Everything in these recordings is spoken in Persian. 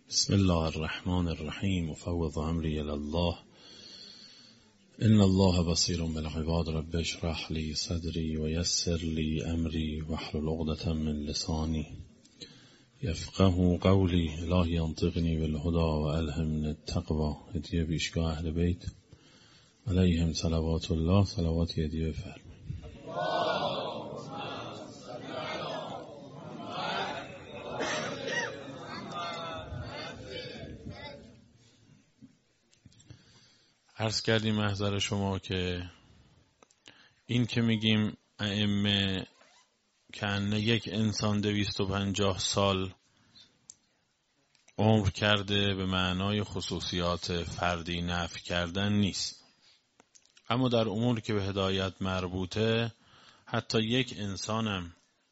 بسم الله الرحمن الرحیم افوض امری الی الله ان الله بصیر بالعباد رب اشرح لی صدری و یسر لی امری واحلل عقدة من لسانی یفقهوا قولی. الهی انطقنی بالهدی و الهمنی التقوی. هدیه پیشگاه اهل بیت علیهم صلوات الله. صلوات هدیه بفرمایید. عرض کردیم محضر شما که این که میگیم ائمه کنه یک انسان 250 سال عمر کرده به معنای خصوصیات فردی نفی کردن نیست، اما در امور که به هدایت مربوطه حتی یک انسانم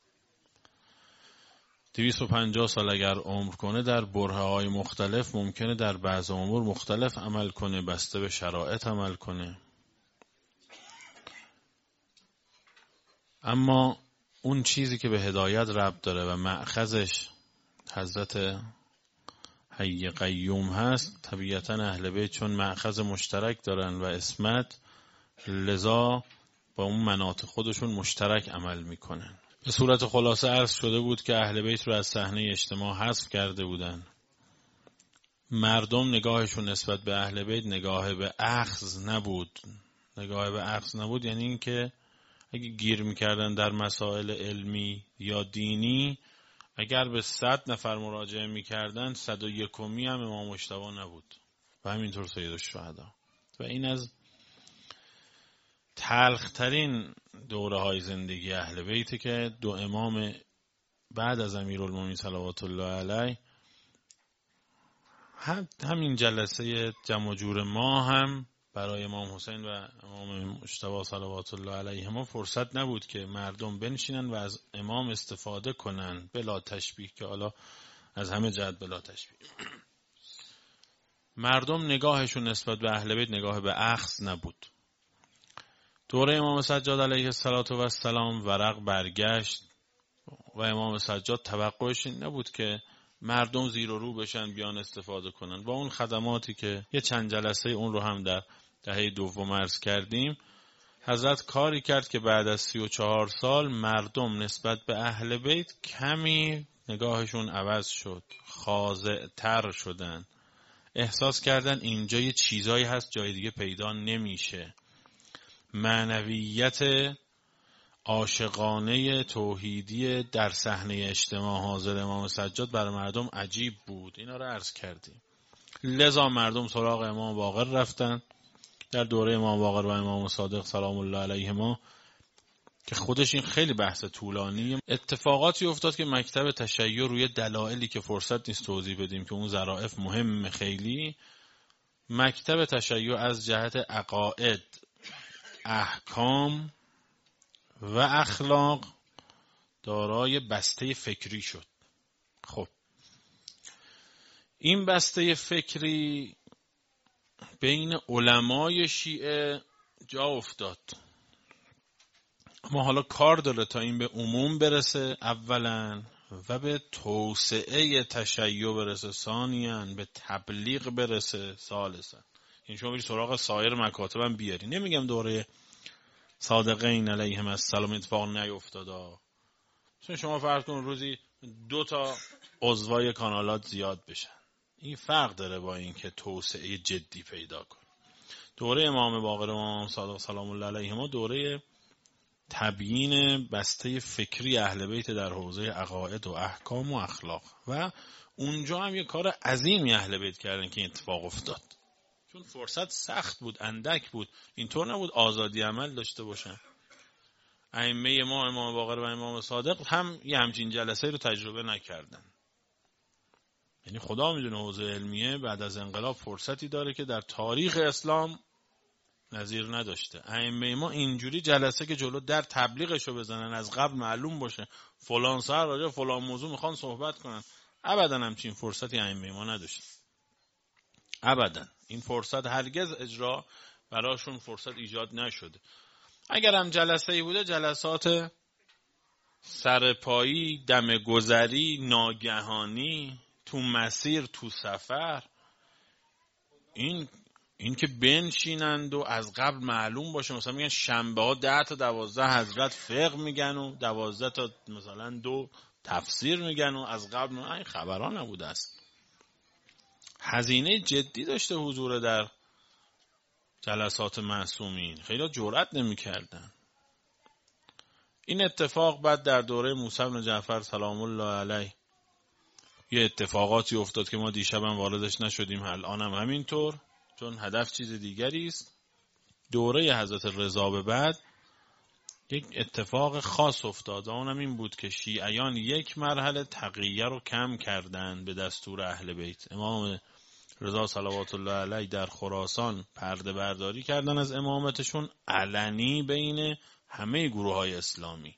250 سال اگر عمر کنه در برهه‌های مختلف ممکنه در بعض امور مختلف عمل کنه، بسته به شرایط عمل کنه. اما اون چیزی که به هدایت ربط داره و مأخذش حضرت حی قیوم هست، طبیعتاً اهل بیت چون مأخذ مشترک دارن و اسمت، لذا با اون مناط خودشون مشترک عمل میکنن. به صورت خلاصه عرض شده بود که اهل بیت رو از صحنه اجتماع حذف کرده بودن. مردم نگاهشون نسبت به اهل بیت نگاه به اخذ نبود. نگاه به اخذ نبود یعنی این که اگه گیر میکردن در مسائل علمی یا دینی، اگر به 100 نفر مراجعه میکردن 101می هم امام مجتبی نبود و همینطور سید الشهدا. و این از تلخترین دوره های زندگی اهل بیت که دو امام بعد از امیرالمومنین صلوات الله علیه، همین جلسه جمع و جور ما هم برای امام حسین و امام مجتبی صلوات الله علیهما فرصت نبود که مردم بنشینن و از امام استفاده کنن بلا تشبیه، که حالا از همه جهت بلا تشبیه. مردم نگاهشون نسبت به اهل بیت نگاه به اخذ نبود. دوره امام سجاد علیه السلام ورق برگشت و امام سجاد توقعش این نبود که مردم زیر و رو بشن بیان استفاده کنن. با اون خدماتی که یه چند جلسه اون رو هم در دهه دوم عرض کردیم، حضرت کاری کرد که بعد از 34 سال مردم نسبت به اهل بیت کمی نگاهشون عوض شد، خاضع تر شدن، احساس کردن اینجا یه چیزایی هست جای دیگه پیدا نمیشه. معنویت عاشقانه توحیدی در صحنه اجتماع حاضر امام سجاد برای مردم عجیب بود. اینا رو عرض کردیم. لذا مردم سراغ امام باقر رفتن در دوره امام باقر و امام صادق سلام الله علیهما، که خودش این خیلی بحث طولانیه. اتفاقاتی افتاد که مکتب تشیع روی دلایلی که فرصت نیست توضیح بدیم که اون ظرافت مهم خیلی، مکتب تشیع از جهت عقاید، احکام و اخلاق دارای بسته فکری شد. خب این بسته فکری بین علمای شیعه جا افتاد. ما حالا کار داره تا این به عموم برسه اولا و به توسعه تشیع برسه ثانیاً، به تبلیغ برسه ثالثاً. این شما بری سراغ سایر مکاتب هم بیاری. نمیگم دوره صادقین علیهم السلام اتفاق نیفتاده. شما فرض کن روزی 2 تا عضوای کانالات زیاد بشن، این فرق داره با این که توسعه جدی پیدا کن. دوره امام باقر و امام صادق سلام الله علیهما دوره تبیین بسته فکری اهل بیت در حوزه عقاید و احکام و اخلاق، و اونجا هم یه کار عظیمی اهل بیت کردن که این اتفاق افتاد. چون فرصت سخت بود، اندک بود، اینطور نبود آزادی عمل داشته باشن. ائمه ما امام باقر و امام صادق هم یه همچین جلسه رو تجربه نکردن. یعنی خدا میدونه حوزه علمیه بعد از انقلاب فرصتی داره که در تاریخ اسلام نظیر نداشته. ائمه ما اینجوری جلسه که جلو در تبلیغشو بزنن، از قبل معلوم باشه فلان سر راجع فلان موضوع میخوان صحبت کنن، ابدا همچین فرصتی ائمه ما نداشته. ابدا این فرصت هرگز اجرا براشون فرصت ایجاد نشده. اگر هم جلسه ای بوده جلسات سرپایی، دم گذری، ناگهانی، تو مسیر، تو سفر، این که بنشینند و از قبل معلوم باشه، مثلا میگن شنبه ها 10 تا 12 حضرت فقه میگن و 12 تا مثلا 2 تفسیر میگن و از قبل این خبرها نبوده است. هزینه جدی داشته حضور در جلسات معصومین، خیلی جرئت نمیکردن. این اتفاق بعد در دوره موسی بن جعفر سلام الله علیه یه اتفاقاتی افتاد که ما دیشبم واردش نشدیم، الانم همینطور، چون هدف چیز دیگری است. دوره حضرت رضا به بعد یک اتفاق خاص افتاد، اونم این بود که شیعیان یک مرحله تقیه رو کم کردن به دستور اهل بیت. امام رضا صلوات الله علیه در خراسان پرده برداری کردن از امامتشون علنی بین همه گروه‌های اسلامی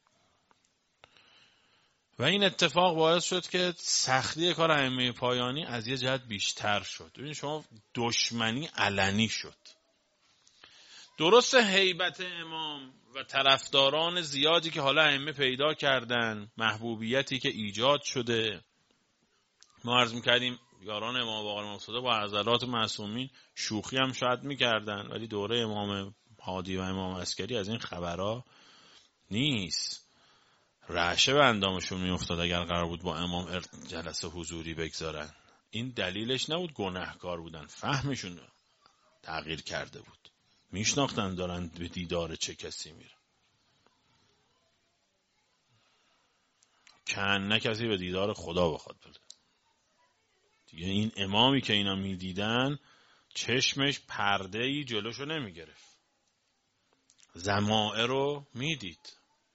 و این اتفاق باعث شد که سختی کار ائمه پایانی از یه جهت بیشتر شد. ببین شما، دشمنی علنی شد. درست هیبت امام و طرفداران زیادی که حالا ائمه پیدا کردن، محبوبیتی که ایجاد شده، ما عرض می‌کردیم یاران امام باقر امام صادق با عضلات معصومین شوخی هم شاید می‌کردن، ولی دوره امام هادی و امام عسکری از این خبرها نیست. رعشه به اندامشون میافتاد اگر قرار بود با امام جلسه حضوری بگذارن. این دلیلش نبود گناهکار بودن، فهمشون تغییر کرده بود، میشناختن دارن به دیدار چه کسی میره. نه کسی به دیدار خدا بخواد بره دیگه. این امامی که اینا میدیدن چشمش پرده‌ای جلوشو نمیگرفت، زمائر رو میدید.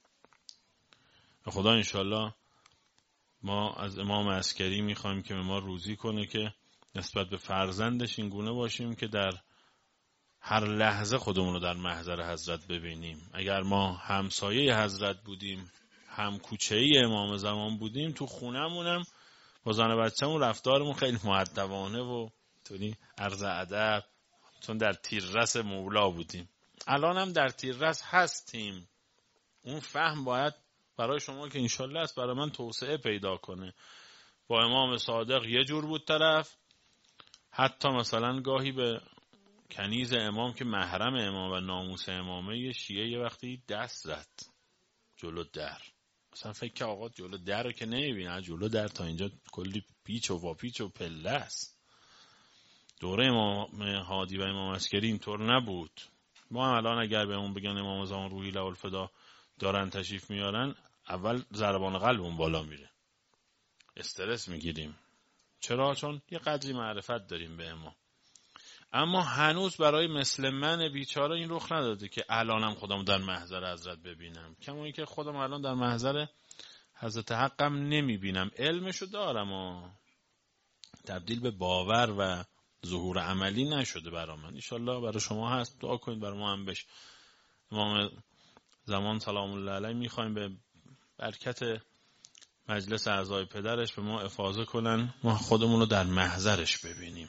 خدا انشالله ما از امام عسکری میخوایم که به ما روزی کنه که نسبت به فرزندش این گونه باشیم که در هر لحظه خودمون رو در محضر حضرت ببینیم. اگر ما همسایه حضرت بودیم، هم کوچه‌ای امام زمان بودیم، تو خونمونم با زن بچه‌مون رفتارمون خیلی مؤدبانه و طوری عرض ادب، چون در تیررس مولا بودیم. الان هم در تیررس هستیم. اون فهم باید برای شما که انشالله است برای من توسعه پیدا کنه. با امام صادق یه جور بود طرف، حتی مثلا گاهی به کنیز امام که محرم امام و ناموس امامه یه شیعه یه وقتی دست زد جلو در. مثلا فکر که آقا جلو در رو که نمیبینه، جلو در تا اینجا کلی پیچ و واپیچ و پله است. دوره امام هادی و امام عسکری اینطور نبود. ما هم الان اگر به اون بگن امام زمان روحی له الفدا دارن تشریف میارن، اول ضربان قلبمون بالا میره، استرس میگیریم. چرا؟ چون یه قدری معرفت داریم به امام. اما هنوز برای مثل من بیچاره این رخ نداده که الانم خودم در محضر حضرت ببینم، کما این که خودم الان در محضر حضرت حقم نمیبینم. علمشو دارم و تبدیل به باور و ظهور عملی نشده برای من. انشالله برای شما هست، دعا کنید برای ما هم بشه. امام زمان سلام الله علیه میخوایم به برکت مجلس اعضای پدرش به ما افاضه کنن، ما خودمون رو در محضرش ببینیم،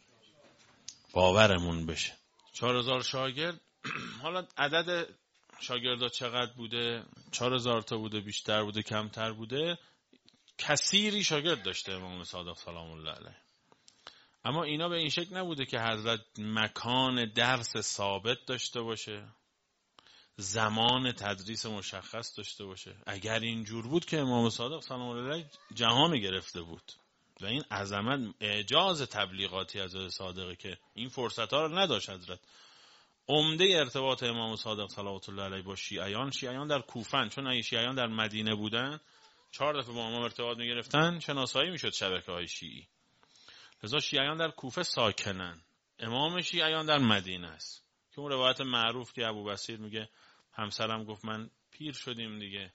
باورمون بشه. 4000 شاگرد، حالا عدد شاگردا چقدر بوده؟ 4000 تا بوده، بیشتر بوده، کمتر بوده، کثیری شاگرد داشته امام صادق سلام الله علیه. اما اینا به این شکل نبوده که حضرت مکان درس ثابت داشته باشه، زمان تدریس مشخص داشته باشه. اگر اینجور بود که امام صادق سلام الله علیه جهان گرفته بود و این عظمت اعجاز تبلیغاتی از حضرت صادقه که این فرصت ها رو نداشت حضرت. عمده ارتباط امام صادق صلوات الله علیه با شیعیان در کوفن، چون اگه شیعیان در مدینه بودن 4 دفعه با امام ارتباط میگرفتن، شناسایی میشد شبکه های شیعی. لذا شیعیان در کوفه ساکنن، امام شیعیان در مدینه است. که اون روایت معروف که ابوبصیر میگه همسرم گفت من پیر شدیم دیگه،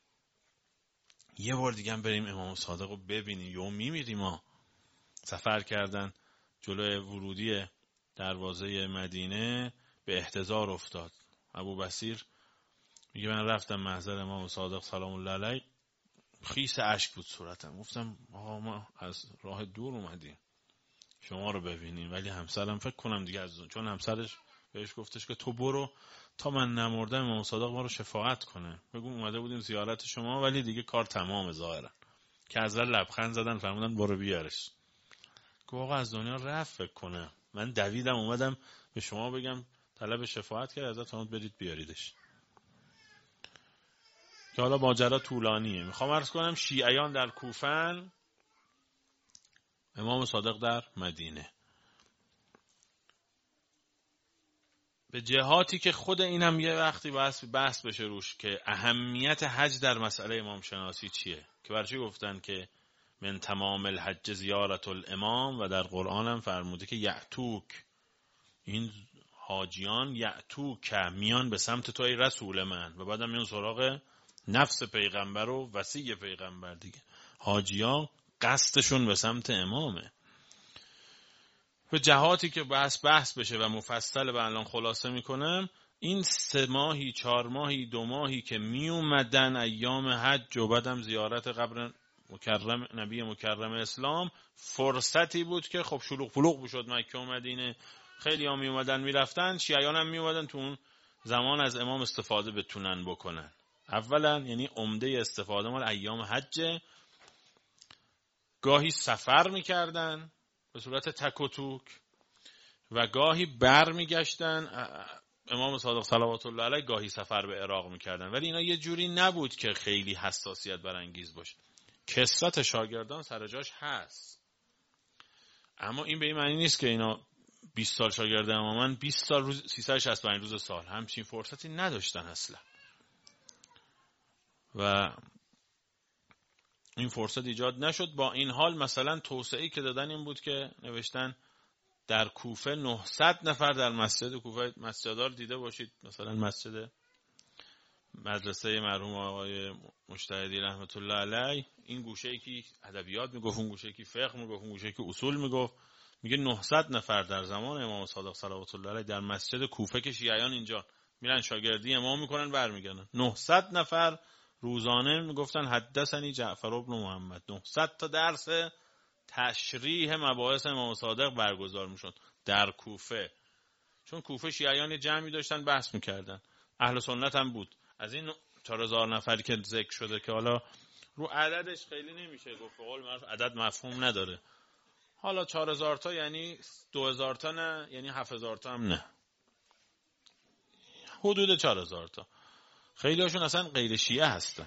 یه بار دیگه هم بریم امام صادق رو ببینیم، یا میمیریم. ما سفر کردن، جلوی ورودی دروازه مدینه به احتضار افتاد. ابوبصیر میگه من رفتم محضر امام صادق سلام الله علیه، خیس اشک بود صورتم. گفتم آقا ما از راه دور اومدیم شما رو ببینیم، ولی همسرم فکر کنم دیگه از چون همسرش بهش گفتش که تو برو تا من نمردم امام صادق ما رو شفاعت کنه. بگو اومده بودیم زیارت شما ولی دیگه کار تمام ظاهرا. که از لبخند زدن فرمودن برو بیارش. که آقا از دنیا رفت فکر کنه. من دویدم اومدم به شما بگم طلب شفاعت کرد، ازتون برید بیاریدش. که حالا ماجرا طولانیه. میخوام عرض کنم شیعیان در کوفن، امام صادق در مدینه. به جهاتی که خود اینم یه وقتی بحث بشه روش که اهمیت حج در مسئله امام شناسی چیه، که برچی گفتن که من تمام الحج زیارت الامام، و در قرآن هم فرموده که یعتوک، این حاجیان یعتوک میان به سمت تو ای رسول من، و بعدم میان سراغ نفس پیغمبر و وصی پیغمبر دیگه. حاجیان قصدشون به سمت امامه. به جهاتی که بحث بشه و مفصل به الان خلاصه میکنم، این 3 ماهی 4 ماهی 2 ماهی که می اومدن ایام حج و بعدم زیارت قبر مکرم نبی مکرم اسلام، فرصتی بود که خب شلوغ پلوغ بشد مکه و مدینه، خیلی ها می اومدن می رفتن، شیعیان هم می اومدن تو اون زمان از امام استفاده بتونن بکنن. اولا یعنی عمده استفاده مال ایام حج، گاهی سفر میکردن به صورت تک و توک و گاهی بر میگشتن. امام صادق صلوات الله علیه گاهی سفر به عراق میکردن، ولی اینا یه جوری نبود که خیلی حساسیت برانگیز باشه. کثرت شاگردان سر جاش هست، اما این به این معنی نیست که اینا 20 سال شاگرد امامن 20 سال روز 365 روز سال، همچین فرصتی نداشتن اصلا. و این فرصت ایجاد نشد. با این حال مثلا توسعه‌ای که دادن این بود که نوشتن در کوفه 900 نفر در مسجد کوفه، مسجدار دیده باشید، مثلا مسجد مدرسه مرحوم آقای مجتهدی رحمت الله علیه، این گوشه‌ای که ادبیات میگفت، اون گوشه‌ای که فقه میگفت، اون گوشه‌ای که اصول میگفت، میگه 900 نفر در زمان امام صادق صلوات الله علیه در مسجد کوفه که شیعیان اینجا میرن شاگردی امام میکنن برمیگردن، 900 نفر روزانه میگفتن حدثنی جعفر ابن محمد. 900 تا درس تشریح مباحث امام صادق برگزار میشد در کوفه، چون کوفه شیعیان جمعی داشتن بحث میکردن، اهل سنت هم بود. از این 4000 نفری که ذکر شده که حالا رو عددش خیلی نمیشه گفت، به قول معروف عدد مفهوم نداره، حالا 4000 تا یعنی 2000 تا نه، یعنی 7000 تا هم نه، حدود 4000 تا. خیلی هاشون اصلا غیر شیعه هستن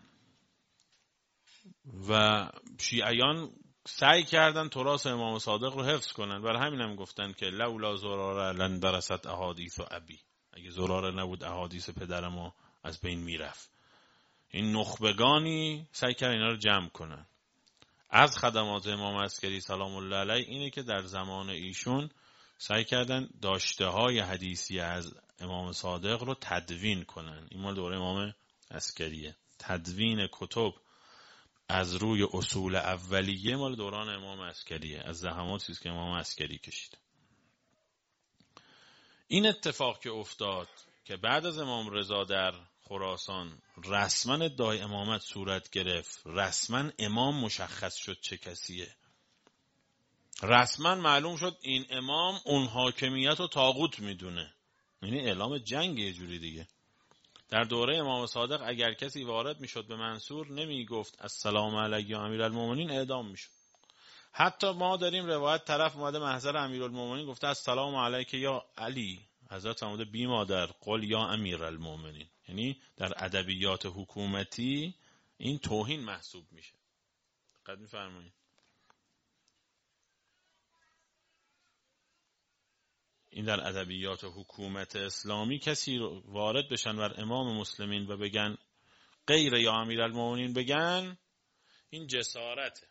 و شیعیان سعی کردن تراث امام صادق رو حفظ کنن. برای همین هم گفتن که لولا زراره لن درست احادیث ابی، اگه زراره نبود احادیث پدر ما از بین میرفت. این نخبگانی سعی کردن اینا رو جمع کنن. از خدمات امام عسکری سلام الله علیه اینه که در زمان ایشون سعی کردن داشته های حدیثی از امام صادق رو تدوین کنن. این مال دوره امام عسکریه. تدوین کتب از روی اصول اولیه مال دوران امام عسکریه، از زحماتی که امام عسکری کشید. این اتفاق که افتاد که بعد از امام رضا در خراسان رسما ادعای امامت صورت گرفت، رسما امام مشخص شد چه کسیه، رسما معلوم شد این امام اون حاکمیت رو طاغوت میدونه، یعنی اعلام جنگ یه جوری دیگه. در دوره امام صادق اگر کسی وارد میشد به منصور نمیگفت السلام علیک یا امیرالمومنین، اعدام میشد. حتی ما داریم روایت طرف اومده محضر امیرالمومنین گفته السلام علیک یا علی، حضرت فرموده بی مادر قل یا امیرالمومنین، یعنی در ادبیات حکومتی این توهین محسوب میشه. دقت می‌فرمایید؟ این در ادبیات حکومت اسلامی کسی رو وارد بشن بر امام مسلمین و بگن غیر یا امیرالمومنین بگن، این جسارته.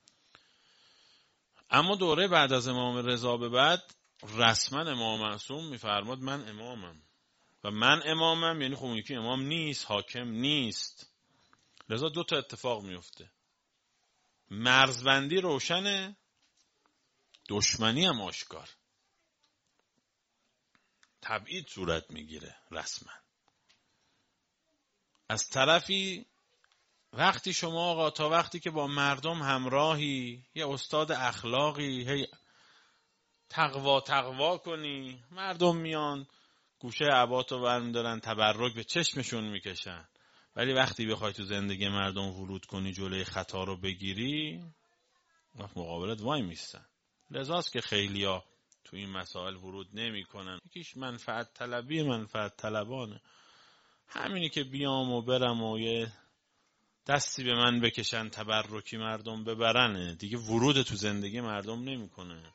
اما دوره بعد از امام رضا به بعد رسما امام معصوم میفرماد من امامم، و من امامم یعنی خب یکی امام نیست، حاکم نیست. لذا 2 تا اتفاق میفته، مرزبندی روشنه، دشمنی هم آشکار، تبعید صورت میگیره رسما. از طرفی وقتی شما آقا تا وقتی که با مردم همراهی، یه استاد اخلاقی، هی تقوا کنی، مردم میان گوشه عباتو برمیدارن، تبرک به چشمشون میکشن، ولی وقتی بخوای تو زندگی مردم ورود کنی، جلوی خطا رو بگیری، وقت مقابلت وای میستن. لذاست که خیلیا تو این مسائل ورود نمی کنن. یکیش منفعت طلبانه. همینی که بیام و برم و یه دستی به من بکشن تبرکی مردم ببرنه دیگه، ورود تو زندگی مردم نمی کنه.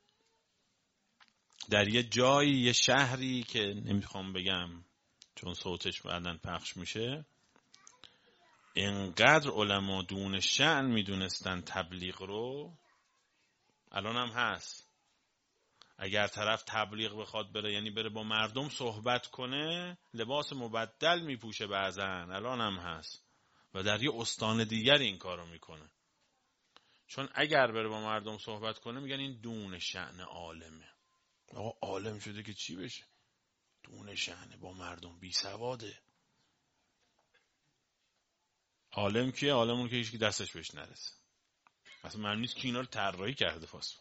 در یه جایی، یه شهری که نمیخوام بگم چون صوتش بعداً پخش میشه، اینقدر علما دون شأن میدونستن تبلیغ رو، الان هم هست. اگر طرف تبلیغ بخواد بره، یعنی بره با مردم صحبت کنه، لباس مبدل میپوشه بعضن، الان هم هست و در یه استان دیگر این کارو میکنه. چون اگر بره با مردم صحبت کنه میگن این دون شأن عالمه. آقا عالم شده که چی بشه؟ دون شأنه، با مردم بی سواده. عالم کیه؟ عالم اون که هیچکی دستش بهش نرسه. اصلا معنی نیست که اینا رو طراحی کرده فاسفه.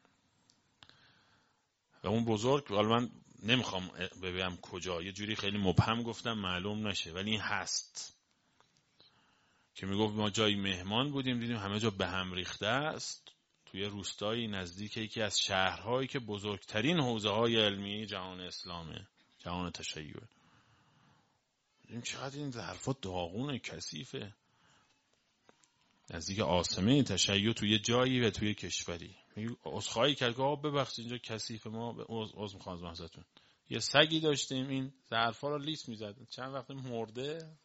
و اون بزرگ، حالا من نمیخوام بگم کجا، یه جوری خیلی مبهم گفتم معلوم نشه، ولی این هست که میگفت ما جایی مهمان بودیم دیدیم همه جا به هم ریخته است، توی روستایی نزدیک یکی از شهرهایی که بزرگترین حوزه‌های علمی جهان اسلامه، جهان تشیع. دیدیم چقدر این ظرفا داغونه، کثیفه، نزدیک آسمه تشیع توی جایی و توی کشوری. عذرخواهی کرد که آقا ببخشید اینجا کثیفه، ما عذر می‌خوام ازتون. یه سگی داشتیم این ظرفا رو لیس می‌زد، چند وقت مرده.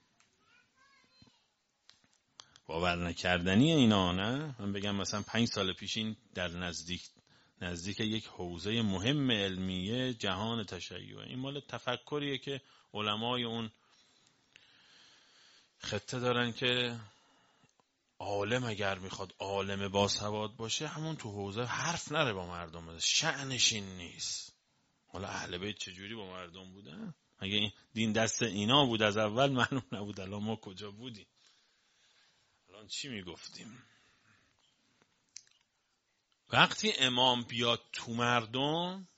باور نکردنی اینا، نه؟ من بگم مثلا 5 سال پیش این در نزدیک یک حوزه مهم علمیه جهان تشیع، این مال تفکریه که علمای اون خطه دارن که عالم اگر میخواد عالم باسواد باشه، همون تو حوزه حرف نره با مردم بده، شأنش این نیست. حالا اهل بیت چجوری با مردم بودن؟ اگه این دین دست اینا بود از اول معلوم نبود الان ما کجا بودیم، الان چی میگفتیم. وقتی امام بیاد تو مردم،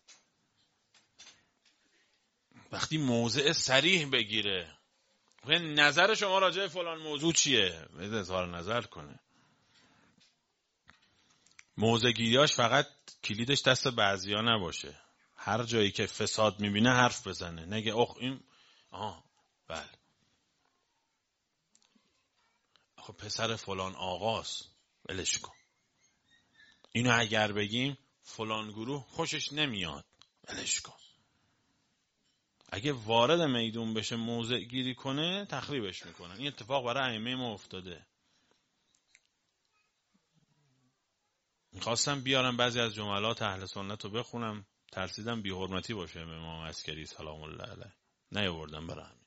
وقتی موضع صریح بگیره، نظر شما راجع به فلان موضوع چیه؟ اظهار نظر کنه. موضع گیریاش فقط کلیدش دست بعضیا نباشه، هر جایی که فساد میبینه حرف بزنه، نگه این بله خب پسر فلان آقاست ولش کن، اینو اگر بگیم فلان گروه خوشش نمیاد ولش کن. اگه وارد میدون بشه موضع گیری کنه تخریبش میکنن. این اتفاق برای ائمه ما افتاده. میخواستم بیارم بعضی از جملات اهل سنت رو بخونم، ترسیدم بی حرمتی باشه به امام عسکری سلام الله علیه، نیاوردم برای همین.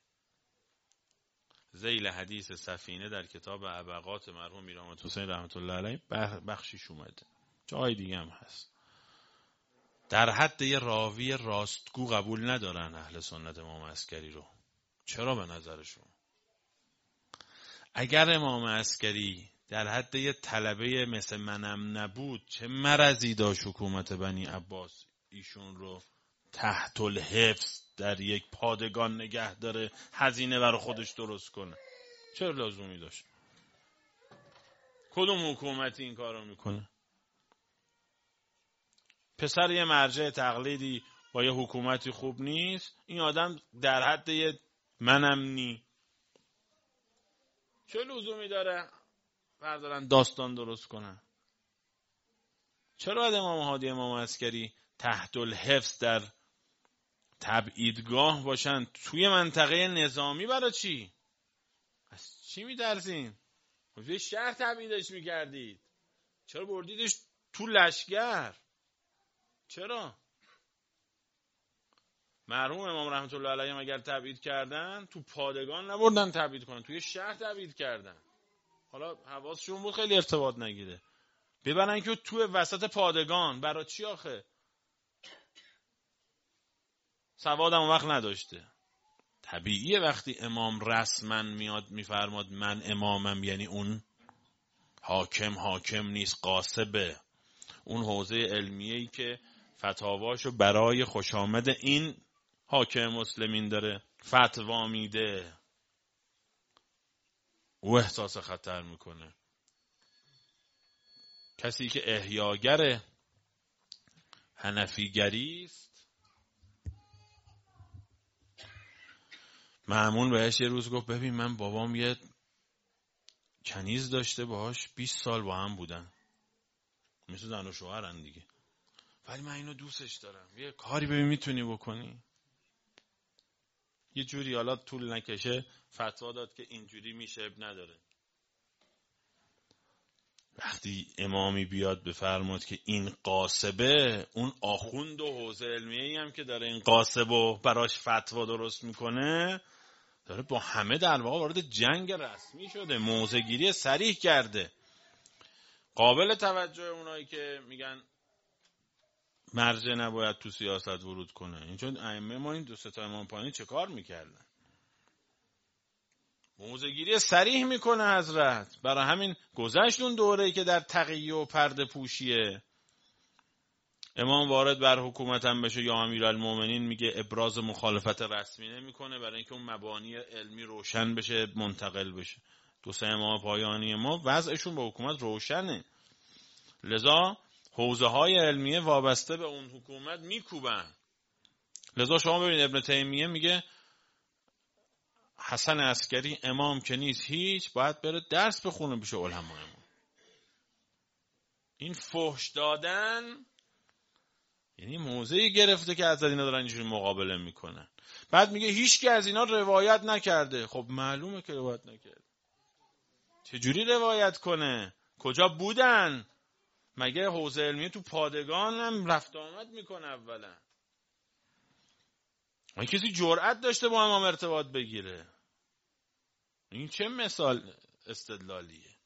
ذیل حدیث سفینه در کتاب عبقات مرحوم میر محمد حسین رحمت الله علیه بخشیش اومده، جای دیگه هم هست. در حد یه راوی راستگو قبول ندارن اهل سنت امام عسکری رو. چرا به نظرشون؟ اگر امام عسکری در حد یه طلبه مثل منم نبود، چه مرضی داشت حکومت بنی عباس ایشون رو تحت الحفظ در یک پادگان نگه داره، هزینه برای خودش درست کنه؟ چه لزومی داشت؟ کدوم حکومتی این کارو میکنه؟ پسر یه مرجع تقلیدی با یه حکومتی خوب نیست، این آدم در حد یه منم نی، چه لزومی داره بردارن داستان درست کنن؟ چرا امام هادی امام عسکری تحت الحفظ در تبعیدگاه باشن توی منطقه نظامی؟ برای چی؟ از چی می‌ترسین؟ توی شهر تبعیدش می‌کردید، چرا بردیدش تو لشگر؟ چرا؟ مرحوم امام رحمت الله علیه اگر تبعید کردن تو پادگان نبردن تبعید کنن، توی شهر تبعید کردن. حالا حواسشون بود خیلی ارتباط نگیره، ببرن که تو وسط پادگان. برای چی آخه؟ سوادم اون وقت نداشته. طبیعیه وقتی امام رسما میاد میفرماد من امامم، یعنی اون حاکم نیست، قاصبه. اون حوزه علمیه‌ای که فتاواشو برای خوشامد این حاکم مسلمین داره فتوا میده، او احساس خطر میکنه. کسی که احیاگره حنفیگری است. مأمون بهش یه روز گفت ببین من بابام یه کنیز داشته باهاش 20 سال با هم بودن، مثل زن و شوهرن دیگه، ولی من اینو دوستش دارم، یه کاری ببین میتونی بکنی. یه جوری حالا طول نکشه فتوا داد که اینجوری میشه، اب نداره. وقتی امامی بیاد بفرماد که این قاسبه، اون آخوند و حوزه علمیه‌ای هم که داره این قاسبو براش فتوا درست میکنه، داره با همه در واقع وارد جنگ رسمی شده، موضع‌گیری صریح کرده. قابل توجه اونایی که میگن مرجع نباید تو سیاست ورود کنه، این چون ائمه ما این دو سه تا امام پایینی چه کار میکردن؟ موضع‌گیری صریح میکنه حضرت. برای همین گذشت اون دوره‌ای که در تقیه و پرده پوشیه امام وارد بر حکومت هم بشه یا امیرالمومنین میگه ابراز مخالفت رسمی نمیکنه، برای اینکه اون مبانی علمی روشن بشه منتقل بشه. دو سه امام پایانی ما وضعشون با حکومت روشنه، لذا حوزه های علمیه وابسته به اون حکومت میکوبن. لذا شما ببینید ابن تیمیه میگه حسن عسکری امام که نیست هیچ، باید بره درس بخونه بشه علمایمون. این فحش دادن یعنی موضعی گرفته که از اینا دارن اینجوری مقابله میکنن. بعد میگه هیچ که از اینا روایت نکرده. خب معلومه که روایت نکرده. چجوری روایت کنه؟ کجا بودن؟ مگه حوزه علمیه تو پادگان هم رفت آمد میکنه؟ اولا مگه کسی جرأت داشته با امام ارتباط بگیره؟ این چه مثال استدلالیه؟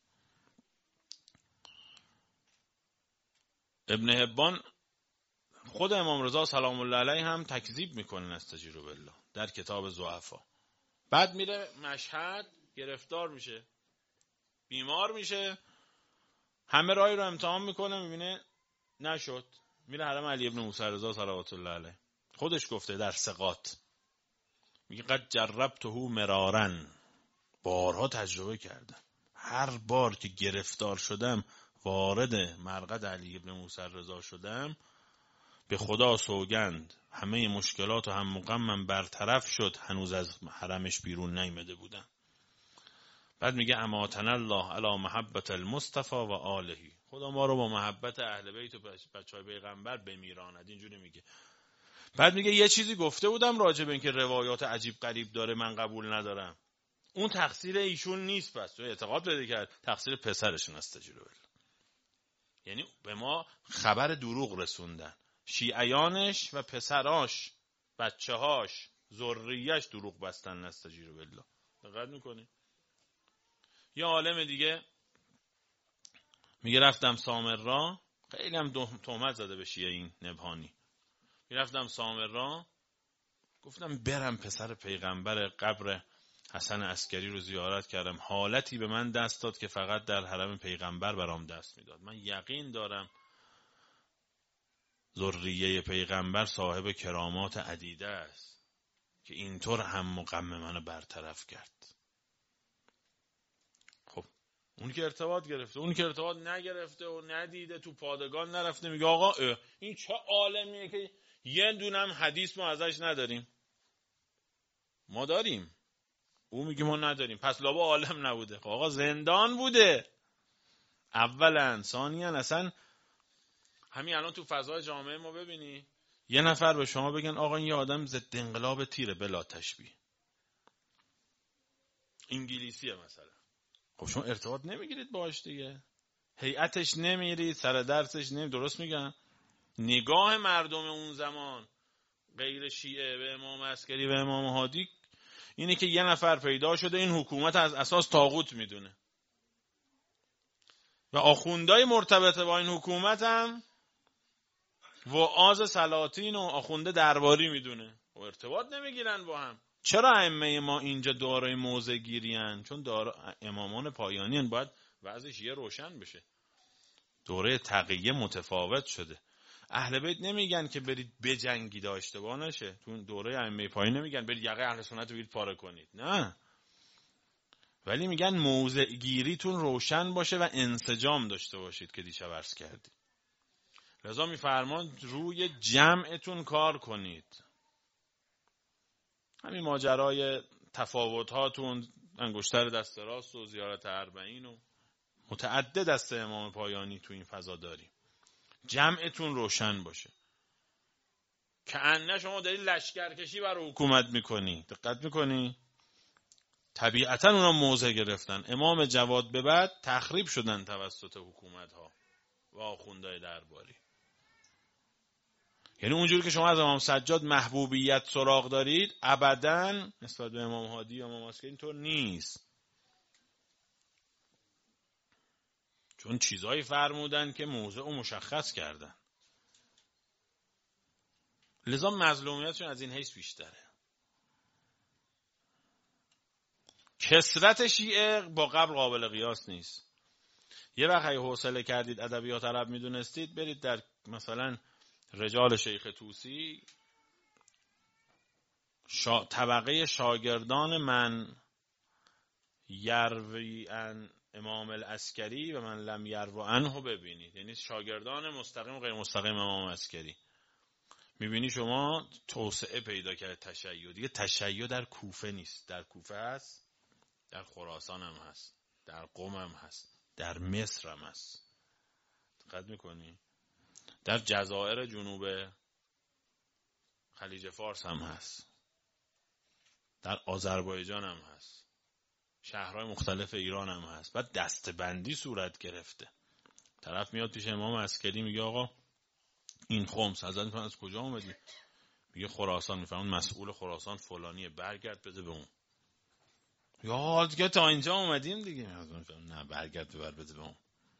ابن حبان خود امام رضا سلام الله علیه هم تکذیب میکنه نستجیروا بالله در کتاب ضعفا. بعد میره مشهد، گرفتار میشه، بیمار میشه، همه راهی رو امتحان میکنه، میبینه نشد، میره حرم علی ابن موسی رضا صلوات الله علیه. خودش گفته در ثقات، میگه قد جربته مرارا، بارها تجربه کردم، هر بار که گرفتار شدم وارد مرقد علی ابن موسی رضا شدم، به خدا سوگند همه مشکلات و هم مغمم برطرف شد، هنوز از حرمش بیرون نیامده بودم. بعد میگه اماتنا الله علی محبت المصطفى و آله، خدا ما رو با محبت اهل بیت و بچهای پیغمبر بمیراند، اینجوری میگه. بعد میگه یه چیزی گفته بودم راجع به اینکه روایات عجیب غریب داره من قبول ندارم، اون تقصیر ایشون نیست، پس تو اعتقاد پیدا کرد تقصیر پسرشون استجیروا بالله. یعنی به ما خبر دروغ رسوندن، شیعیانش و پسراش، بچه‌هاش، ذریه‌اش دروغ بستن نستجیروا بالله. دقت میکنی؟ یه عالم دیگه میگه رفتم سامرا، خیلی هم تهمت زده به شیعه این نبهانی، میرفتم سامرا گفتم برم پسر پیغمبر قبر حسن عسکری رو زیارت کردم، حالتی به من دست داد که فقط در حرم پیغمبر برام دست میداد. من یقین دارم ذریه پیغمبر صاحب کرامات عدیده است که اینطور هم غم منو برطرف کرد. خب اون که ارتباط گرفته، اون که ارتباط نگرفته و ندیده، تو پادگان نرفته، میگه آقا این چه عالمیه که یه دونم حدیث ما ازش نداریم. ما داریم، او میگه ما نداریم، پس لابا عالم نبوده. خب آقا زندان بوده اولا، ثانیاً اصلا همین الان تو فضای جامعه ما ببینی یه نفر به شما بگن آقا این یه آدم ضد انقلاب تیره بلا تشبیه، انگلیسیه مثلا، خب شما ارتباط نمیگیرید باهاش دیگه، هیئتش نمیرید، سر درسش نمیرید. درست میگم؟ نگاه مردم اون زمان غیر شیعه به امام عسکری و امام هادی اینه که یه نفر پیدا شده این حکومت از اساس طاغوت میدونه و آخوندهای مرتبط با این حکومت هم وعاظ سلاطین و آخونده درباری میدونه و ارتباط نمیگیرن با هم. چرا ائمه ما اینجا دارای موضع گیریان؟ چون امامان پایانی باید وضعش یه روشن بشه، دوره تقیه متفاوت شده. اهل بیت نمیگن که برید بجنگید اشتباه نشه، تو دوره ائمه پایانی نمیگن برید یقه اهل سنت رو بگید پاره کنید، نه، ولی میگن موضع گیریتون روشن باشه و انسجام داشته باشید که دیشب عرض کردیم. لذا میفرمان روی جمعتون کار کنید. همین ماجرای تفاوت‌هاتون، انگشتر دست راست و زیارت اربعین و متعدد دست امام پایانی تو این فضا داریم. جمعتون روشن باشه. کأنه شما داری لشکرکشی برای حکومت میکنی. دقت میکنی؟ طبیعتا اونا موضع گرفتن. امام جواد به بعد تخریب شدن توسط حکومت ها و آخوندهای درباری. یعنی اونجوری که شما از امام سجاد محبوبیت سراغ دارید، ابداً نسبت به امام هادی یا امام عسکری اینطور نیست. چون چیزایی فرمودن که موضع رو مشخص کردن. لذا مظلومیتشون از این حیث بیشتره. کثرت شیعه با قبل قابل قیاس نیست. یه وقت اگه حوصله کردید ادبیات عرب میدونستید، برید در مثلا رجال شیخ طوسی، طبقه شاگردان من یروی ان امام العسکری و من لم یرو عنه ببینید. یعنی شاگردان مستقیم و غیر مستقیم امام عسکری. میبینی شما توسعه پیدا کرده تشیع. دیگه تشیع در کوفه نیست. در کوفه هست، در خراسان هم هست، در قم هم هست، در مصر هم هست. دقت میکنی؟ در جزایر جنوب خلیج فارس هم هست، در آذربایجان هم هست، شهرهای مختلف ایران هم هست. بعد دستبندی صورت گرفته. طرف میاد پیش امام عسکری میگه آقا این خمس حضرت میفرمایند از کجا اومدی؟ میگه خراسان. میفرمایند مسئول خراسان فلانیه، برگرد بده به اون. یا دیگه تا اینجا اومدیم دیگه. نه برگرد بده به اون.